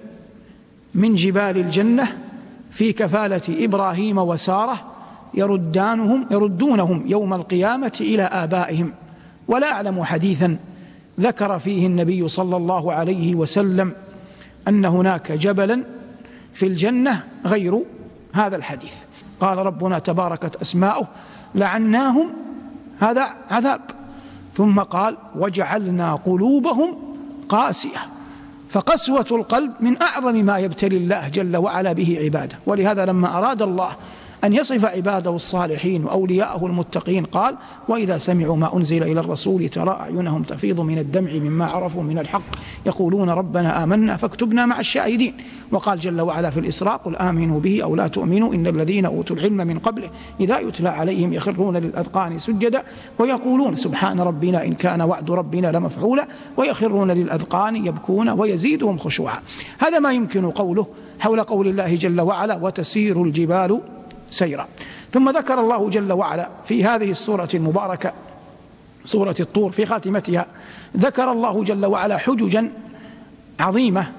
Speaker 1: من جبال الجنة في كفالة إبراهيم وسارة يردانهم يردونهم يوم القيامة إلى آبائهم. ولا أعلم حديثا ذكر فيه النبي صلى الله عليه وسلم أن هناك جبلا في الجنة غير هذا الحديث. قال ربنا تباركت أسماؤه: لعناهم، هذا عذاب. ثم قال: وجعلنا قلوبهم قاسية. فقسوة القلب من أعظم ما يبتلي الله جل وعلا به عباده. ولهذا لما أراد الله أن يصف عباده الصالحين وأولياءه المتقين قال: وإذا سمعوا ما أنزل إلى الرسول ترى أعينهم تفيض من الدمع مما عرفوا من الحق يقولون ربنا آمنا فاكتبنا مع الشاهدين. وقال جل وعلا في الإسراء: قل آمنوا به أو لا تؤمنوا إن الذين أوتوا العلم من قبله إذا يتلى عليهم يخرون للأذقان سجدا ويقولون سبحان ربنا إن كان وعد ربنا لمفعولا ويخرون للأذقان يبكون ويزيدهم خشوعا. هذا ما يمكن قوله حول قول الله جل وعلا: وتسير الجبال سيرا. ثم ذكر الله جل وعلا في هذه السورة المباركة سورة الطور في خاتمتها، ذكر الله جل وعلا حججا عظيمة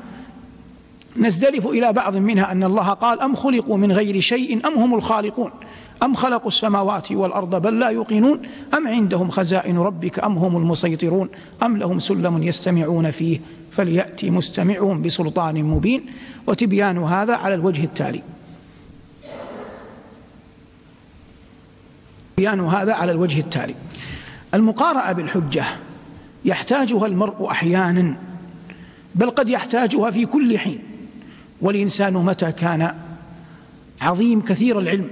Speaker 1: نزدلف إلى بعض منها أن الله قال: أم خلقوا من غير شيء أم هم الخالقون أم خلقوا السماوات والأرض بل لا يوقنون أم عندهم خزائن ربك أم هم المسيطرون أم لهم سلم يستمعون فيه فليأتي مستمعهم بسلطان مبين. وتبيان هذا على الوجه التالي بيان هذا على الوجه التالي المقارعة بالحجة يحتاجها المرء أحيانا، بل قد يحتاجها في كل حين. والإنسان متى كان عظيم كثير العلم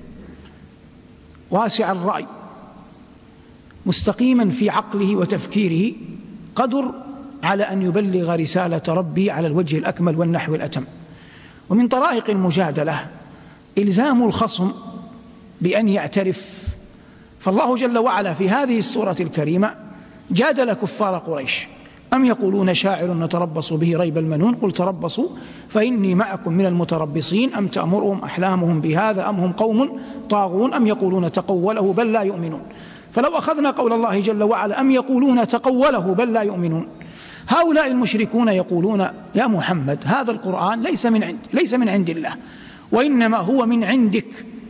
Speaker 1: واسع الرأي مستقيما في عقله وتفكيره قدر على أن يبلغ رسالة ربي على الوجه الأكمل والنحو الأتم. ومن طرائق المجادلة إلزام الخصم بأن يعترف. فالله جل وعلا في هذه السورة الكريمة جادل كفار قريش: أم يقولون شاعر نتربص به ريب المنون قل تربصوا فإني معكم من المتربصين أم تأمرهم أحلامهم بهذا أم هم قوم طاغون أم يقولون تقوله بل لا يؤمنون. فلو أخذنا قول الله جل وعلا أم يقولون تقوله بل لا يؤمنون هؤلاء المشركون يقولون يا محمد هذا القرآن ليس من عند ليس من عند الله، وإنما هو من عندك،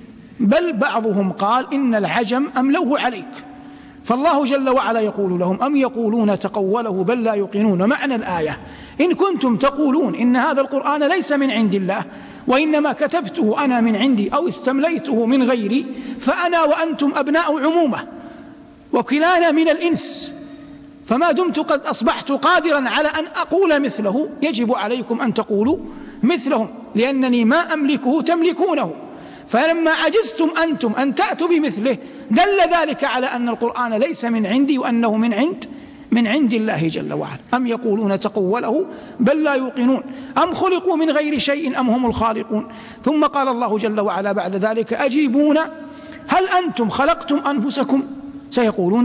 Speaker 1: بل بعضهم قال إن العجم أملوه عليك. فالله جل وعلا يقول لهم أم يقولون تقوله بل لا يوقنون. معنى الآية إن كنتم تقولون إن هذا القرآن ليس من عند الله وإنما كتبته أنا من عندي أو استمليته من غيري، فأنا وأنتم أبناء عمومة وكلانا من الإنس، فما دمت قد أصبحت قادرا على أن أقول مثله يجب عليكم أن تقولوا مثلهم، لأنني ما أملكه تملكونه. فلما عجزتم أنتم أن تأتوا بمثله دل ذلك على أن القرآن ليس من عندي وأنه من عند من عند الله جل وعلا. أم يقولون تقوله بل لا يوقنون أم خلقوا من غير شيء أم هم الخالقون. ثم قال الله جل وعلا بعد ذلك أجيبونا هل أنتم خلقتم أنفسكم؟ سيقولون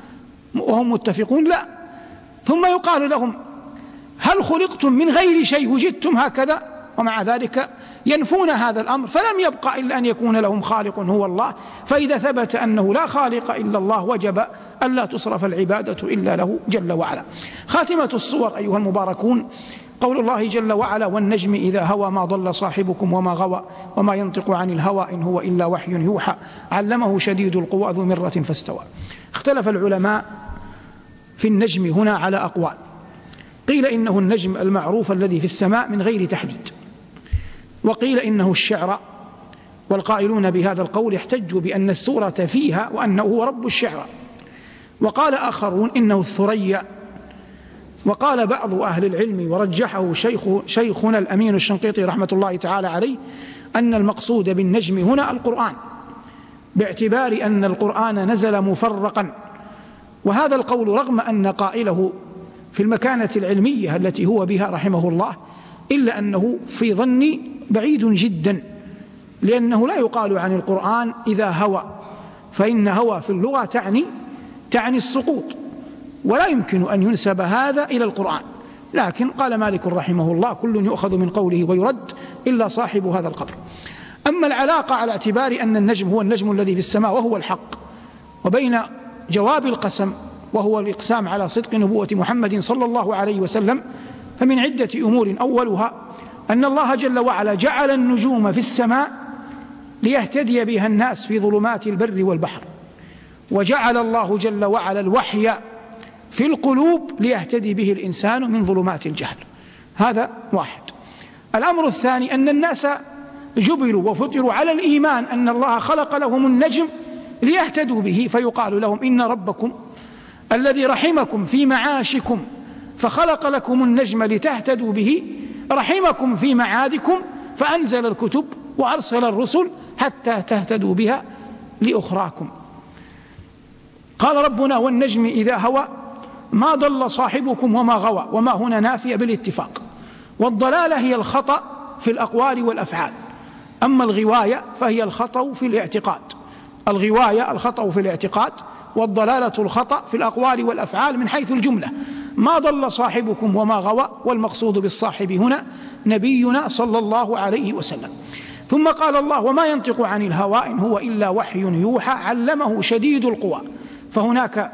Speaker 1: وهم متفقون لا. ثم يقال لهم هل خلقتم من غير شيء وجدتم هكذا؟ ومع ذلك ينفون هذا الأمر، فلم يبقى إلا أن يكون لهم خالق هو الله. فإذا ثبت أنه لا خالق إلا الله وجب ألا تصرف العبادة إلا له جل وعلا. خاتمة الصور أيها المباركون قول الله جل وعلا والنجم إذا هوى ما ضل صاحبكم وما غوى وما ينطق عن الهوى إن هو إلا وحي يوحى علمه شديد القوى ذو مرة فاستوى. اختلف العلماء في النجم هنا على أقوال. قيل إنه النجم المعروف الذي في السماء من غير تحديد، وقيل إنه الشعر، والقائلون بهذا القول احتجوا بأن السورة فيها وأنه هو رب الشعر. وقال آخرون إنه الثريا. وقال بعض أهل العلم ورجحه شيخ شيخنا الأمين الشنقيطي رحمة الله تعالى عليه أن المقصود بالنجم هنا القرآن، باعتبار أن القرآن نزل مفرقا. وهذا القول رغم أن قائله في المكانة العلمية التي هو بها رحمه الله، إلا أنه في ظني بعيد جدا، لأنه لا يقال عن القرآن إذا هوى، فإن هوى في اللغة تعني تعني السقوط، ولا يمكن أن ينسب هذا إلى القرآن. لكن قال مالك رحمه الله كل يؤخذ من قوله ويرد إلا صاحب هذا القبر. أما العلاقة على اعتبار أن النجم هو النجم الذي في السماء وهو الحق، وبين جواب القسم وهو الإقسام على صدق نبوة محمد صلى الله عليه وسلم، فمن عدة أمور. أولها أن الله جل وعلا جعل النجوم في السماء ليهتدي بها الناس في ظلمات البر والبحر، وجعل الله جل وعلا الوحي في القلوب ليهتدي به الإنسان من ظلمات الجهل. هذا واحد. الأمر الثاني أن الناس جبلوا وفطروا على الإيمان أن الله خلق لهم النجم ليهتدوا به، فيقال لهم إن ربكم الذي رحمكم في معاشكم فخلق لكم النجم لتهتدوا به رحمكم في معادكم فأنزل الكتب وأرسل الرسل حتى تهتدوا بها لأخراكم. قال ربنا والنجم إذا هوى ما ضل صاحبكم وما غوى، وما هنا نافية بالاتفاق. والضلالة هي الخطأ في الأقوال والأفعال، أما الغواية فهي الخطأ في الاعتقاد. الغواية الخطأ في الاعتقاد، والضلالة الخطأ في الأقوال والأفعال من حيث الجملة. ما ضل صاحبكم وما غوى، والمقصود بالصاحب هنا نبينا صلى الله عليه وسلم. ثم قال الله وما ينطق عن الهوى إن هو إلا وحي يوحى علمه شديد القوى. فهناك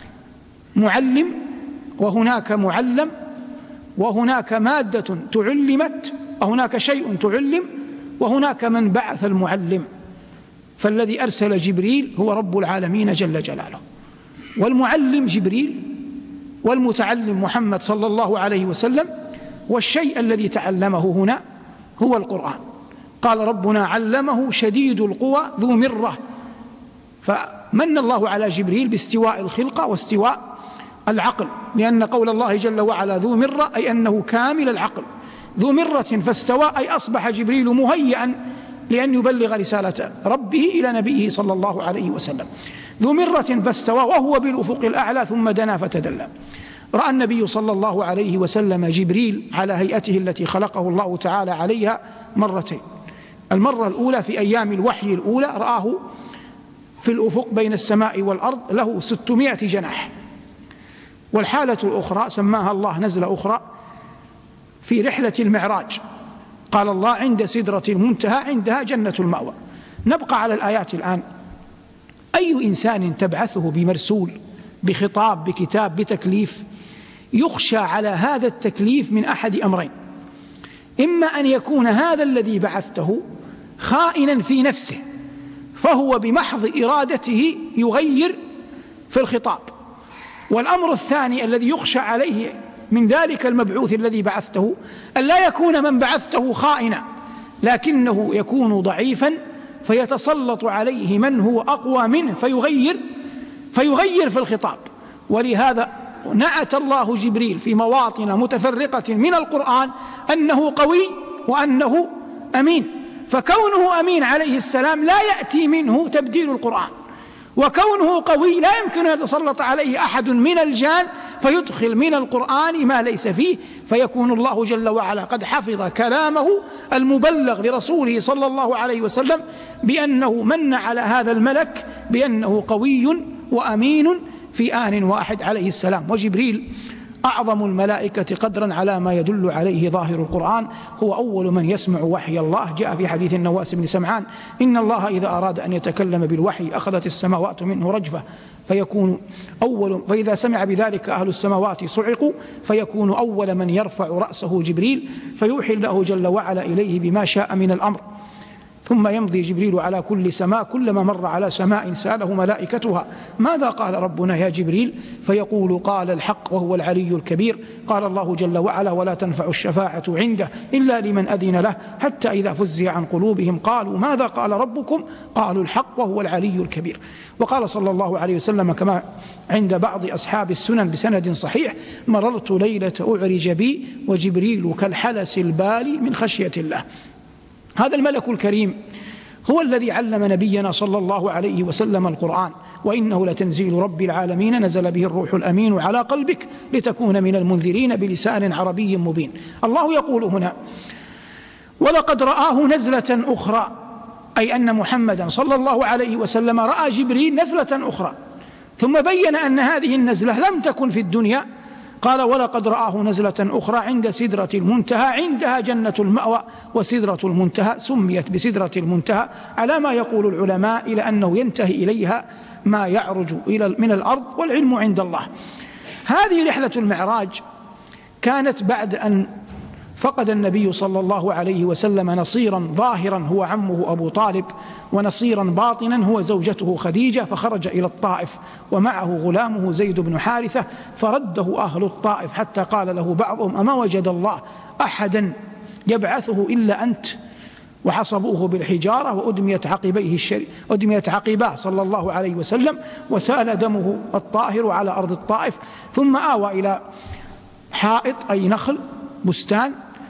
Speaker 1: معلم وهناك معلم، وهناك مادة تعلمت، وهناك شيء تعلم، وهناك من بعث المعلم. فالذي أرسل جبريل هو رب العالمين جل جلاله، والمعلم جبريل، والمتعلم محمد صلى الله عليه وسلم، والشيء الذي تعلمه هنا هو القرآن. قال ربنا علمه شديد القوى ذو مرة، فمن الله على جبريل باستواء الخلقة واستواء العقل، لأن قول الله جل وعلا ذو مرة أي أنه كامل العقل. ذو مرة فاستوى أي أصبح جبريل مهيئا لأن يبلغ رسالة ربه إلى نبيه صلى الله عليه وسلم. ذو مرة فاستوى وهو بالأفق الأعلى ثم دنا فتدلى. رأى النبي صلى الله عليه وسلم جبريل على هيئته التي خلقه الله تعالى عليها مرتين. المرة الأولى في أيام الوحي الأولى رآه في الأفق بين السماء والأرض له ستمائة جناح. والحالة الأخرى سماها الله نزلة أخرى في رحلة المعراج، قال الله عند سدرة المنتهى عندها جنة المأوى. نبقى على الآيات الآن. أي إنسان تبعثه بمرسول بخطاب بكتاب بتكليف يخشى على هذا التكليف من أحد أمرين: إما أن يكون هذا الذي بعثته خائنا في نفسه فهو بمحض إرادته يغير في الخطاب، والأمر الثاني الذي يخشى عليه من ذلك المبعوث الذي بعثته أن لا يكون من بعثته خائنا، لكنه يكون ضعيفا فيتسلط عليه من هو أقوى منه فيغير فيغير في الخطاب. ولهذا نعت الله جبريل في مواطن متفرقة من القرآن أنه قوي وأنه أمين، فكونه أمين عليه السلام لا يأتي منه تبديل القرآن، وكونه قوي لا يمكن أن يتسلط عليه أحد من الجان فيدخل من القرآن ما ليس فيه، فيكون الله جل وعلا قد حفظ كلامه المبلغ لرسوله صلى الله عليه وسلم بأنه من على هذا الملك بأنه قوي وأمين في آن واحد عليه السلام. وجبريل أعظم الملائكة قدرا على ما يدل عليه ظاهر القرآن، هو أول من يسمع وحي الله. جاء في حديث النواس بن سمعان: إن الله إذا أراد أن يتكلم بالوحي أخذت السماوات منه رجفة فيكون أول فإذا سمع بذلك أهل السماوات صعقوا فيكون أول من يرفع رأسه جبريل فيوحي الله جل وعلا إليه بما شاء من الأمر، ثم يمضي جبريل على كل سماء، كلما مر على سماء سأله ملائكتها: ماذا قال ربنا يا جبريل؟ فيقول: قال الحق وهو العلي الكبير. قال الله جل وعلا: ولا تنفع الشفاعة عنده إلا لمن أذن له، حتى إذا فزع عن قلوبهم قالوا ماذا قال ربكم؟ قالوا الحق وهو العلي الكبير. وقال صلى الله عليه وسلم كما عند بعض أصحاب السنن بسند صحيح: مررت ليلة أعرج بي وجبريل كالحلس البالي من خشية الله. هذا الملك الكريم هو الذي علم نبينا صلى الله عليه وسلم القرآن: وإنه لتنزيل رب العالمين نزل به الروح الأمين على قلبك لتكون من المنذرين بلسان عربي مبين. الله يقول هنا: ولقد رآه نزلة أخرى، أي أن محمدا صلى الله عليه وسلم رأى جبريل نزلة أخرى، ثم بين أن هذه النزلة لم تكن في الدنيا. قال: ولقد رآه نزلة أخرى عند سدرة المنتهى، عندها جنة المأوى. وسدرة المنتهى سميت بسدرة المنتهى على ما يقول العلماء إلى أنه ينتهي إليها ما يعرج إلى من الأرض، والعلم عند الله. هذه رحلة المعراج كانت بعد أن فقد النبي صلى الله عليه وسلم نصيرا ظاهرا هو عمه أبو طالب، ونصيرا باطنا هو زوجته خديجة، فخرج إلى الطائف ومعه غلامه زيد بن حارثة، فرده أهل الطائف حتى قال له بعضهم: أما وجد الله أحدا يبعثه إلا أنت؟ وحصبوه بالحجارة وأدميت عقبيه الشريف أدميت عقباه صلى الله عليه وسلم، وسال دمه الطاهر على أرض الطائف. ثم آوى إلى حائط أي نخل بستان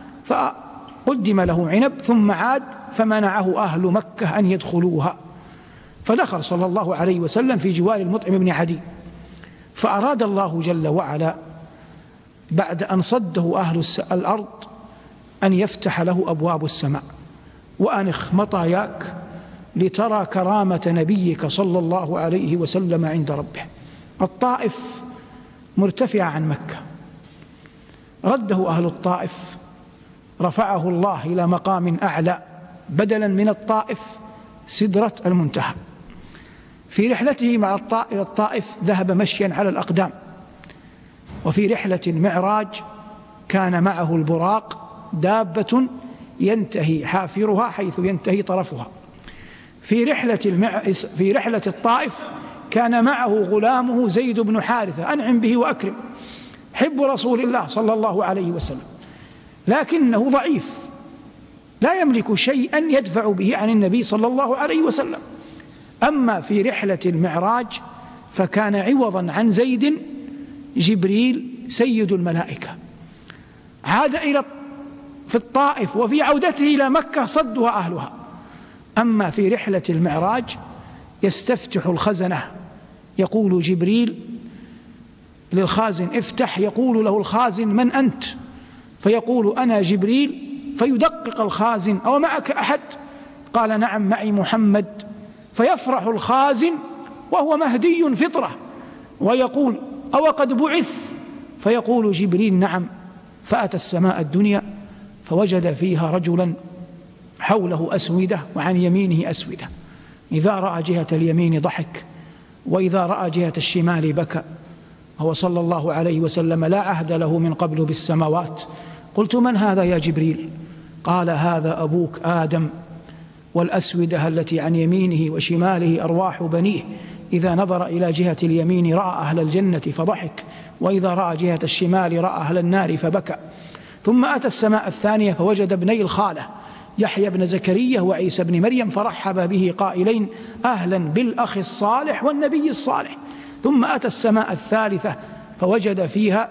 Speaker 1: فقدم له عنب، ثم عاد فمنعه أهل مكة أن يدخلوها، فدخل صلى الله عليه وسلم في جوار المطعم بن عدي. فأراد الله جل وعلا بعد أن صده أهل الأرض أن يفتح له أبواب السماء: وأنخ مطاياك لترى كرامة نبيك صلى الله عليه وسلم عند ربه. الطائف مرتفعة عن مكة، رده أهل الطائف، رفعه الله إلى مقام أعلى بدلا من الطائف سدرة المنتهى. في رحلته مع الطائر الطائف ذهب مشيا على الأقدام، وفي رحلة المعراج كان معه البراق دابة ينتهي حافرها حيث ينتهي طرفها. في رحلة المع... في رحلة الطائف كان معه غلامه زيد بن حارثة، أنعم به وأكرم، حب رسول الله صلى الله عليه وسلم، لكنه ضعيف لا يملك شيئا يدفع به عن النبي صلى الله عليه وسلم. أما في رحلة المعراج فكان عوضا عن زيد جبريل سيد الملائكة، عاد إلى في الطائف وفي عودته إلى مكة صدها أهلها. أما في رحلة المعراج يستفتح الخزنة، يقول جبريل للخازن: افتح. يقول له الخازن: من أنت؟ فيقول: أنا جبريل. فيدقق الخازن: أو معك أحد؟ قال: نعم معي محمد. فيفرح الخازن وهو مهدي فطرة ويقول: أو قد بعث؟ فيقول جبريل: نعم. فأتى السماء الدنيا فوجد فيها رجلا حوله أسودة وعن يمينه أسودة، إذا رأى جهة اليمين ضحك، وإذا رأى جهة الشمال بكى، وهو صلى الله عليه وسلم لا عهد له من قبل بالسماوات. قلت من هذا يا جبريل؟ قال هذا أبوك آدم، والأسودة التي عن يمينه وشماله أرواح بنيه، إذا نظر إلى جهة اليمين رأى أهل الجنة فضحك، وإذا رأى جهة الشمال رأى أهل النار فبكى. ثم أتى السماء الثانية فوجد ابني الخالة يحيى بن زكريا وعيسى بن مريم، فرحب به قائلين أهلا بالأخ الصالح والنبي الصالح. ثم أتى السماء الثالثة فوجد فيها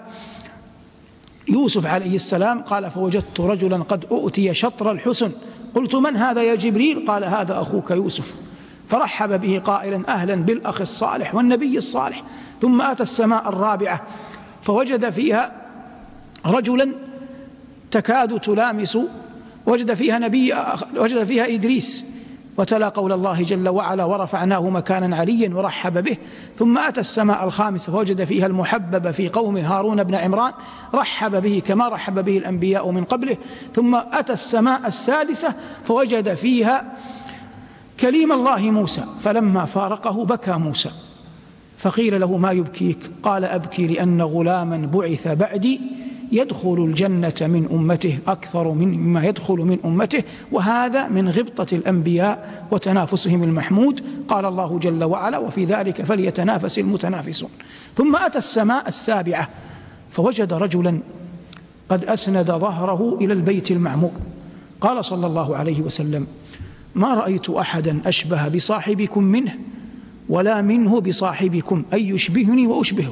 Speaker 1: يوسف عليه السلام، قال فوجدت رجلا قد أؤتي شطر الحسن. قلت من هذا يا جبريل؟ قال هذا أخوك يوسف، فرحب به قائلا أهلا بالأخ الصالح والنبي الصالح. ثم أتى السماء الرابعة فوجد فيها رجلا تكاد تلامس، وجد فيها نبي وجد فيها إدريس، وتلا قول الله جل وعلا ورفعناه مكانا عليا ورحب به. ثم أتى السماء الخامسة فوجد فيها المحبب في قومه هارون بن عمران، رحب به كما رحب به الأنبياء من قبله. ثم أتى السماء السادسة فوجد فيها كليم الله موسى، فلما فارقه بكى موسى، فقيل له ما يبكيك؟ قال أبكي لأن غلاما بعث بعدي يدخل الجنة من أمته أكثر مما يدخل من أمته، وهذا من غبطة الأنبياء وتنافسهم المحمود. قال الله جل وعلا وفي ذلك فليتنافس المتنافسون. ثم أتى السماء السابعة فوجد رجلا قد أسند ظهره إلى البيت المعمور. قال صلى الله عليه وسلم ما رأيت أحدا أشبه بصاحبكم منه ولا منه بصاحبكم، أي يشبهني وأشبهه.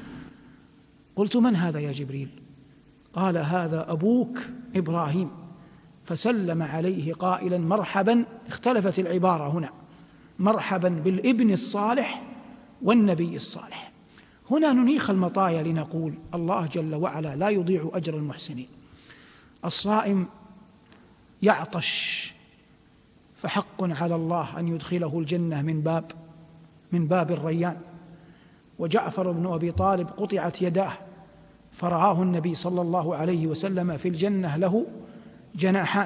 Speaker 1: قلت من هذا يا جبريل؟ قال هذا أبوك إبراهيم، فسلم عليه قائلا مرحبا. اختلفت العبارة هنا، مرحبا بالابن الصالح والنبي الصالح. هنا ننيخ المطايا لنقول الله جل وعلا لا يضيع أجر المحسنين. الصائم يعطش فحق على الله أن يدخله الجنة من باب من باب الريان. وجعفر بن أبي طالب قطعت يداه فرآه النبي صلى الله عليه وسلم في الجنة له جناحان.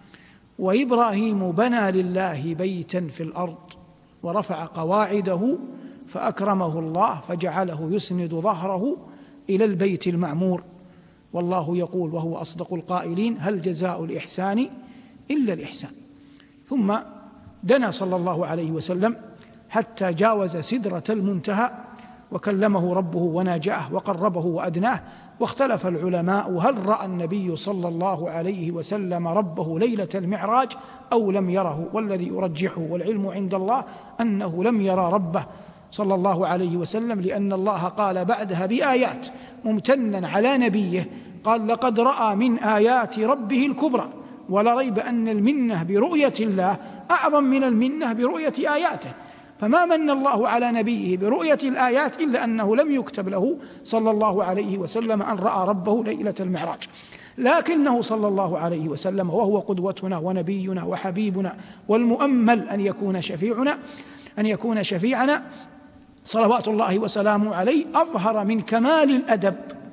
Speaker 1: وإبراهيم بنى لله بيتا في الأرض ورفع قواعده فأكرمه الله فجعله يسند ظهره إلى البيت المعمور، والله يقول وهو أصدق القائلين هل جزاء الإحسان إلا الإحسان. ثم دنا صلى الله عليه وسلم حتى جاوز سدرة المنتهى وكلمه ربه وناجاه وقربه وأدناه. واختلف العلماء هل رأى النبي صلى الله عليه وسلم ربه ليلة المعراج أو لم يره، والذي يرجحه والعلم عند الله أنه لم يرى ربه صلى الله عليه وسلم، لأن الله قال بعدها بآيات ممتنا على نبيه، قال لقد رأى من آيات ربه الكبرى. ولا ريب أن المنة برؤية الله أعظم من المنة برؤية آياته، فما من الله على نبيه برؤية الآيات إلا أنه لم يكتب له صلى الله عليه وسلم أن رأى ربه ليلة المعراج، لكنه صلى الله عليه وسلم وهو قدوتنا ونبينا وحبيبنا والمؤمل أن يكون شفيعنا أن يكون شفيعنا صلوات الله وسلامه عليه، أظهر من كمال الأدب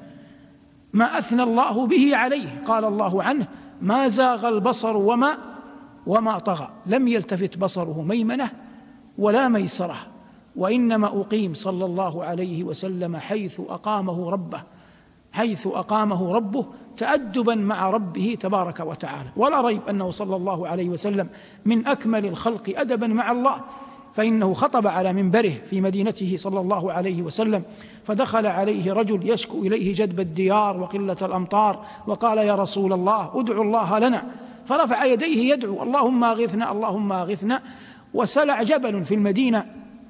Speaker 1: ما أثنى الله به عليه. قال الله عنه ما زاغ البصر وما وما طغى، لم يلتفت بصره ميمنة ولا ميسرة، وإنما أقيم صلى الله عليه وسلم حيث أقامه ربه حيث أقامه ربه تأدبا مع ربه تبارك وتعالى. ولا ريب أنه صلى الله عليه وسلم من أكمل الخلق أدبا مع الله، فإنه خطب على منبره في مدينته صلى الله عليه وسلم، فدخل عليه رجل يشكو إليه جدب الديار وقلة الأمطار، وقال يا رسول الله ادعو الله لنا، فرفع يديه يدعو اللهم أغثنا اللهم أغثنا. وسلع جبل في المدينة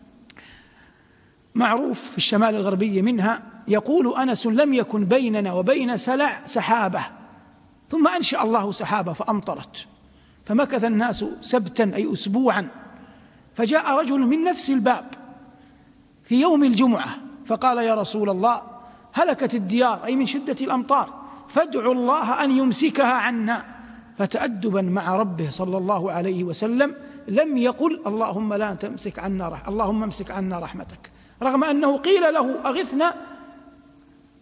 Speaker 1: معروف في الشمال الغربي منها، يقول أنس لم يكن بيننا وبين سلع سحابة، ثم أنشأ الله سحابة فأمطرت، فمكث الناس سبتا أي أسبوعا، فجاء رجل من نفس الباب في يوم الجمعة فقال يا رسول الله هلكت الديار أي من شدة الأمطار، فادعوا الله أن يمسكها عنا. فتأدبا مع ربه صلى الله عليه وسلم لم يقل اللهم لا تمسك عنا رح اللهم امسك عنا رحمتك، رغم أنه قيل له أغثنا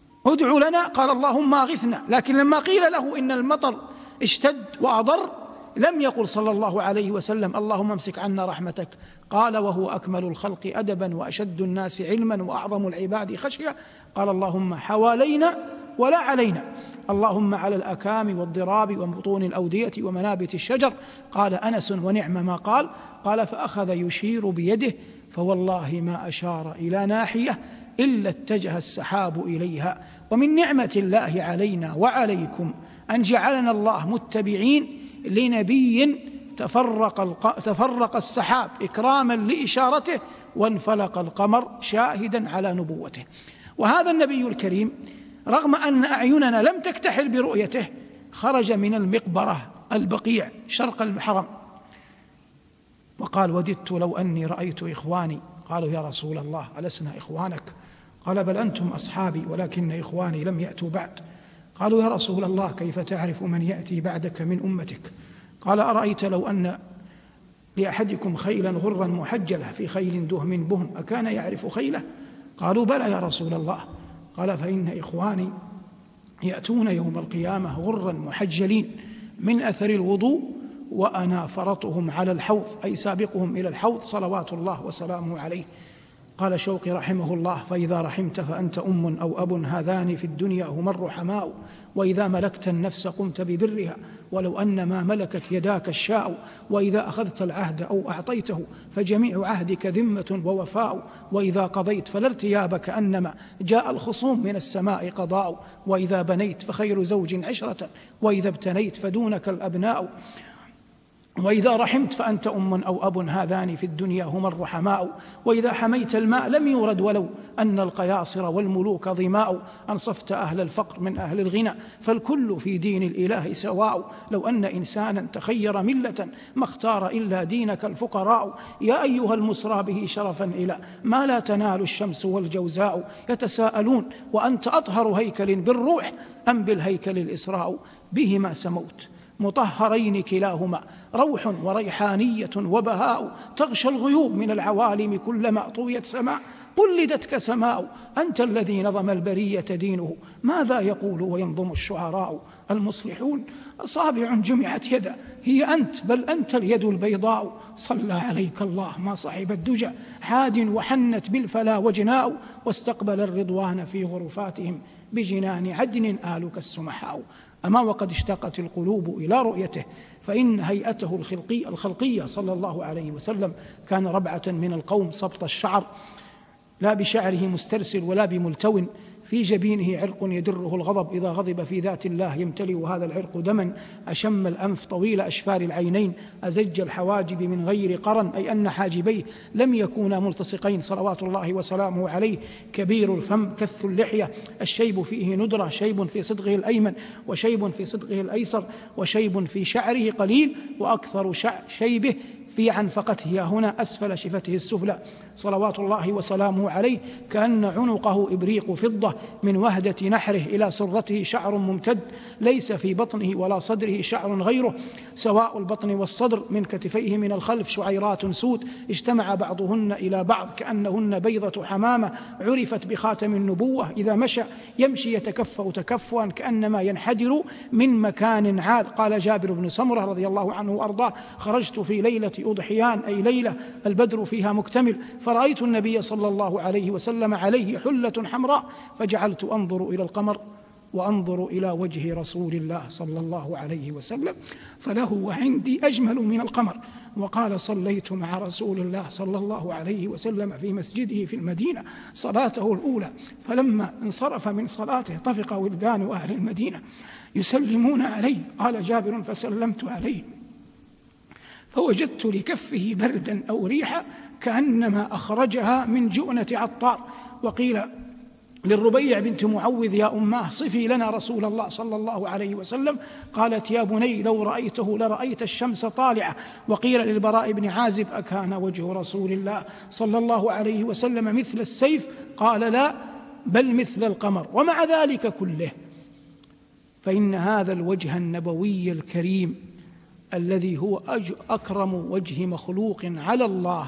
Speaker 1: ادعو لنا قال اللهم أغثنا، لكن لما قيل له إن المطر اشتد وأضر لم يقل صلى الله عليه وسلم اللهم امسك عنا رحمتك، قال وهو أكمل الخلق أدبا وأشد الناس علما وأعظم العباد خشية، قال اللهم حوالينا ولا علينا، اللهم على الأكام والضراب وبطون الأودية ومنابت الشجر. قال أنس ونعم ما قال، قال فأخذ يشير بيده فوالله ما أشار إلى ناحية إلا اتجه السحاب إليها. ومن نعمة الله علينا وعليكم أن جعلنا الله متبعين لنبي تفرق, تفرق السحاب إكراما لإشارته وانفلق القمر شاهدا على نبوته. وهذا النبي الكريم رغم أن أعيننا لم تكتحل برؤيته خرج من المقبرة البقيع شرق الحرم وقال وددت لو أني رأيت إخواني. قالوا يا رسول الله ألسنا إخوانك؟ قال بل أنتم أصحابي ولكن إخواني لم يأتوا بعد. قالوا يا رسول الله كيف تعرف من يأتي بعدك من أمتك؟ قال أرأيت لو أن لأحدكم خيلا غرا محجلة في خيل دهم بهم أكان يعرف خيله؟ قالوا بلى يا رسول الله. قال فإن إخواني يأتون يوم القيامة غرا محجلين من أثر الوضوء وأنا فرطهم على الحوض، أي سابقهم إلى الحوض صلوات الله وسلامه عليه. قال شوقي رحمه الله فإذا رحمت فأنت أم أو أب هذان في الدنيا هما الرحماء، وإذا ملكت النفس قمت ببرها ولو أن ما ملكت يداك الشاء، وإذا أخذت العهد أو أعطيته فجميع عهدك ذمة ووفاء، وإذا قضيت فلا ارتياب كأنما جاء الخصوم من السماء قضاء، وإذا بنيت فخير زوج عشرة، وإذا ابتنيت فدونك الأبناء، وإذا رحمت فأنت أم أو أب هذان في الدنيا هما الرحماء، وإذا حميت الماء لم يورد ولو أن القياصر والملوك ظماء، أنصفت أهل الفقر من أهل الغنى فالكل في دين الإله سواء، لو أن إنسانا تخير ملة ما اختار إلا دينك الفقراء، يا أيها المسرى به شرفا إلى ما لا تنال الشمس والجوزاء، يتساءلون وأنت أطهر هيكل بالروح أم بالهيكل الإسراء، بهما سموت مطهرين كلاهما روح وريحانية وبهاء، تغشى الغيوب من العوالم كلما طويت سماء قلدتك سماء، أنت الذي نظم البرية دينه ماذا يقول وينظم الشعراء، المصلحون أصابع جمعت يدا هي أنت بل أنت اليد البيضاء، صلى عليك الله ما صحب الدجى حاد وحنت بالفلا وجناء، واستقبل الرضوان في غرفاتهم بجنان عدن آلك السمحاء. أما وقد اشتاقت القلوب إلى رؤيته، فإن هيئته الخلقية, الخلقية صلى الله عليه وسلم كان ربعة من القوم سبط الشعر، لا بشعره مسترسل ولا بملتون، في جبينه عرق يدره الغضب إذا غضب في ذات الله يمتلئ هذا العرق دما، أشم الأنف طويل أشفار العينين، أزج الحواجب من غير قرن، أي أن حاجبيه لم يكونا ملتصقين صلوات الله وسلامه عليه، كبير الفم كث اللحية، الشيب فيه ندرة، شيب في صدغه الأيمن وشيب في صدغه الأيسر، وشيب في شعره قليل وأكثر شيبه في عنفقته هنا أسفل شفته السفلى صلوات الله وسلامه عليه، كأن عنقه إبريق فضة، من وهدة نحره إلى سرته شعر ممتد، ليس في بطنه ولا صدره شعر غيره، سواء البطن والصدر، من كتفيه من الخلف شعيرات سود اجتمع بعضهن إلى بعض كأنهن بيضة حمامة، عرفت بخاتم النبوة، إذا مشى يمشي يتكفأ تكفؤا كأنما ينحدر من مكان عال. قال جابر بن سمرة رضي الله عنه وأرضاه خرجت في ليلة أضحيان أي ليلة البدر فيها مكتمل، فرأيت النبي صلى الله عليه وسلم عليه حلة حمراء، فجعلت أنظر إلى القمر وأنظر إلى وجه رسول الله صلى الله عليه وسلم فله وعندي أجمل من القمر. وقال صليت مع رسول الله صلى الله عليه وسلم في مسجده في المدينة صلاته الأولى، فلما انصرف من صلاته طفق ولدان أهل المدينة يسلمون عليه. قال جابر فسلمت عليه فوجدت لكفه بردا أو ريحا كأنما أخرجها من جؤنة عطار. وقيل للربيع بنت معوذ يا أماه صفي لنا رسول الله صلى الله عليه وسلم، قالت يا بني لو رأيته لرأيت الشمس طالعة. وقيل للبراء بن عازب أكان وجه رسول الله صلى الله عليه وسلم مثل السيف؟ قال لا بل مثل القمر. ومع ذلك كله فإن هذا الوجه النبوي الكريم الذي هو أكرم وجه مخلوق على الله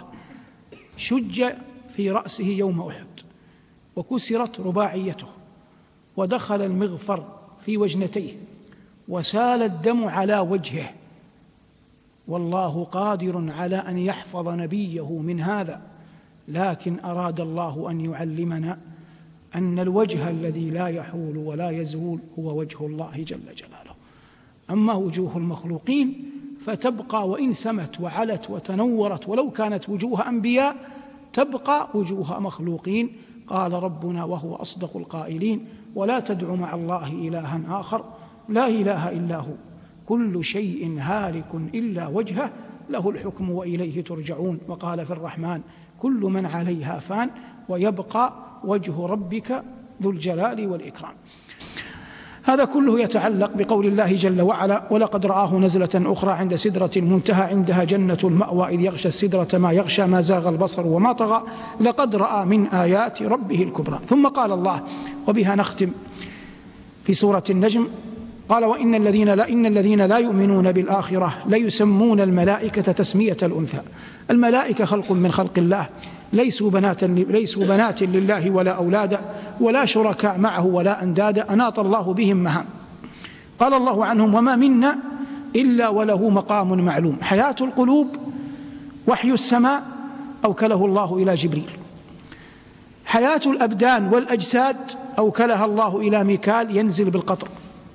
Speaker 1: شج في رأسه يوم أحد وكسرت رباعيته ودخل المغفر في وجنتيه وسال الدم على وجهه والله قادر على أن يحفظ نبيه من هذا، لكن أراد الله أن يعلمنا أن الوجه الذي لا يحول ولا يزول هو وجه الله جل جلاله. أما وجوه المخلوقين فتبقى وإن سمت وعلت وتنورت، ولو كانت وجوه أنبياء تبقى وجوه مخلوقين. قال ربنا وهو أصدق القائلين: ولا تدع مع الله إلها آخر لا إله إلا هو كل شيء هالك إلا وجهه له الحكم وإليه ترجعون. وقال في الرحمن: كل من عليها فان ويبقى وجه ربك ذو الجلال والإكرام. هذا كله يتعلق بقول الله جل وعلا: ولقد رآه نزلة أخرى عند سدرة المنتهى عندها جنة المأوى إذ يغشى السدرة ما يغشى ما زاغ البصر وما طغى لقد رأى من آيات ربه الكبرى. ثم قال الله، وبها نختم، في سورة النجم قال: وإن الذين لا إن الذين لا يؤمنون بالآخرة ليسمون الملائكة تسمية الأنثى. الملائكة خلق من خلق الله، ليسوا بنات ليسوا بنات لله ولا أولادا ولا شركاء معه ولا أندادا، أناط الله بهم مهام. قال الله عنهم: وما منا إلا وله مقام معلوم. حياة القلوب وحي السماء أوكله الله إلى جبريل. حياة الأبدان والأجساد أوكلها الله إلى ميكال ينزل بالقطر.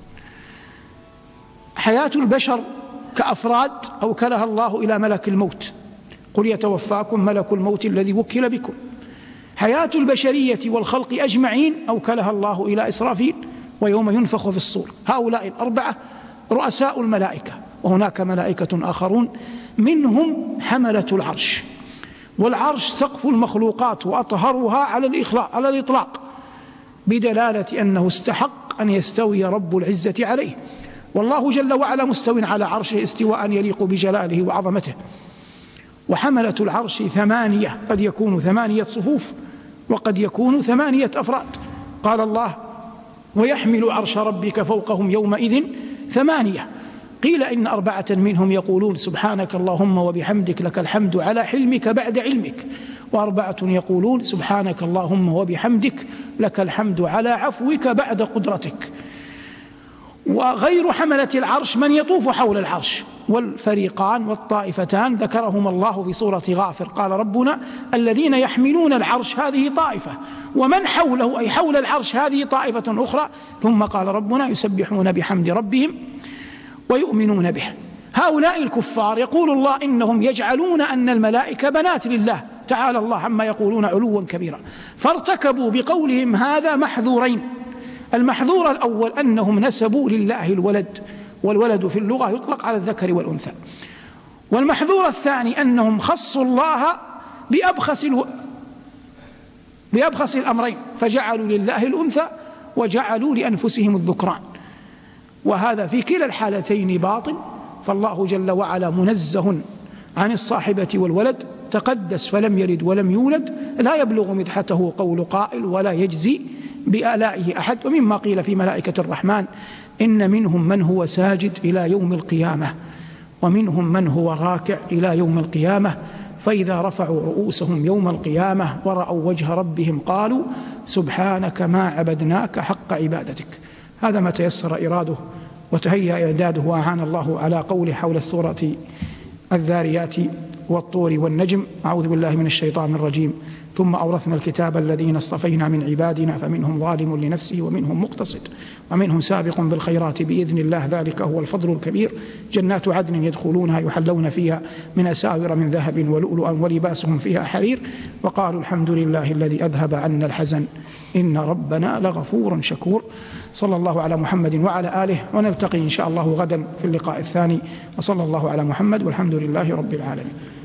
Speaker 1: حياة البشر كأفراد أوكلها الله إلى ملك الموت، قل يتوفاكم ملك الموت الذي وكل بكم. حياة البشرية والخلق أجمعين أوكلها الله إلى إسرافيل ويوم ينفخ في الصور. هؤلاء الأربعة رؤساء الملائكة، وهناك ملائكة آخرون منهم حملة العرش، والعرش سقف المخلوقات وأطهرها على الإخلاق على الإطلاق، بدلالة أنه استحق أن يستوي رب العزة عليه. والله جل وعلا مستو على عرشه استواء يليق بجلاله وعظمته. وحملة العرش ثمانية، قد يكون ثمانية صفوف وقد يكون ثمانية أفراد. قال الله: ويحمل عرش ربك فوقهم يومئذ ثمانية. قيل إن أربعة منهم يقولون سبحانك اللهم وبحمدك لك الحمد على حلمك بعد علمك، وأربعة يقولون سبحانك اللهم وبحمدك لك الحمد على عفوك بعد قدرتك. وغير حملة العرش من يطوف حول العرش، والفريقان والطائفتان ذكرهم الله في سورة غافر. قال ربنا: الذين يحملون العرش هذه طائفة، ومن حوله أي حول العرش هذه طائفة أخرى. ثم قال ربنا: يسبحون بحمد ربهم ويؤمنون به. هؤلاء الكفار يقول الله إنهم يجعلون أن الملائكة بنات لله، تعالى الله عما يقولون علوا كبيرا. فارتكبوا بقولهم هذا محذورين. المحذور الأول أنهم نسبوا لله الولد، والولد في اللغة يطلق على الذكر والأنثى. والمحذور الثاني أنهم خصوا الله بأبخس, الو... بأبخس الأمرين، فجعلوا لله الأنثى وجعلوا لأنفسهم الذكران، وهذا في كلا الحالتين باطل. فالله جل وعلا منزه عن الصاحبة والولد، تقدس فلم يلد ولم يولد، لا يبلغ مدحته قول قائل ولا يجزي بآلائه أحد. ومما قيل في ملائكة الرحمن: إن منهم من هو ساجد إلى يوم القيامة، ومنهم من هو راكع إلى يوم القيامة، فإذا رفعوا رؤوسهم يوم القيامة ورأوا وجه ربهم قالوا سبحانك ما عبدناك حق عبادتك. هذا ما تيسر إراده وتهيأ إعداده، وأعان الله على قوله حول السورة الذاريات والطور والنجم. أعوذ بالله من الشيطان الرجيم. ثم أورثنا الكتاب الذين اصطفينا من عبادنا فمنهم ظالم لنفسه ومنهم مقتصد ومنهم سابق بالخيرات بإذن الله، ذلك هو الفضل الكبير. جنات عدن يدخلونها يحلون فيها من أساور من ذهب ولؤلؤا ولباسهم فيها حرير، وقالوا الحمد لله الذي أذهب عنا الحزن إن ربنا لغفور شكور. صلى الله على محمد وعلى آله، ونلتقي إن شاء الله غدا في اللقاء الثاني. وصلى الله على محمد والحمد لله رب العالمين.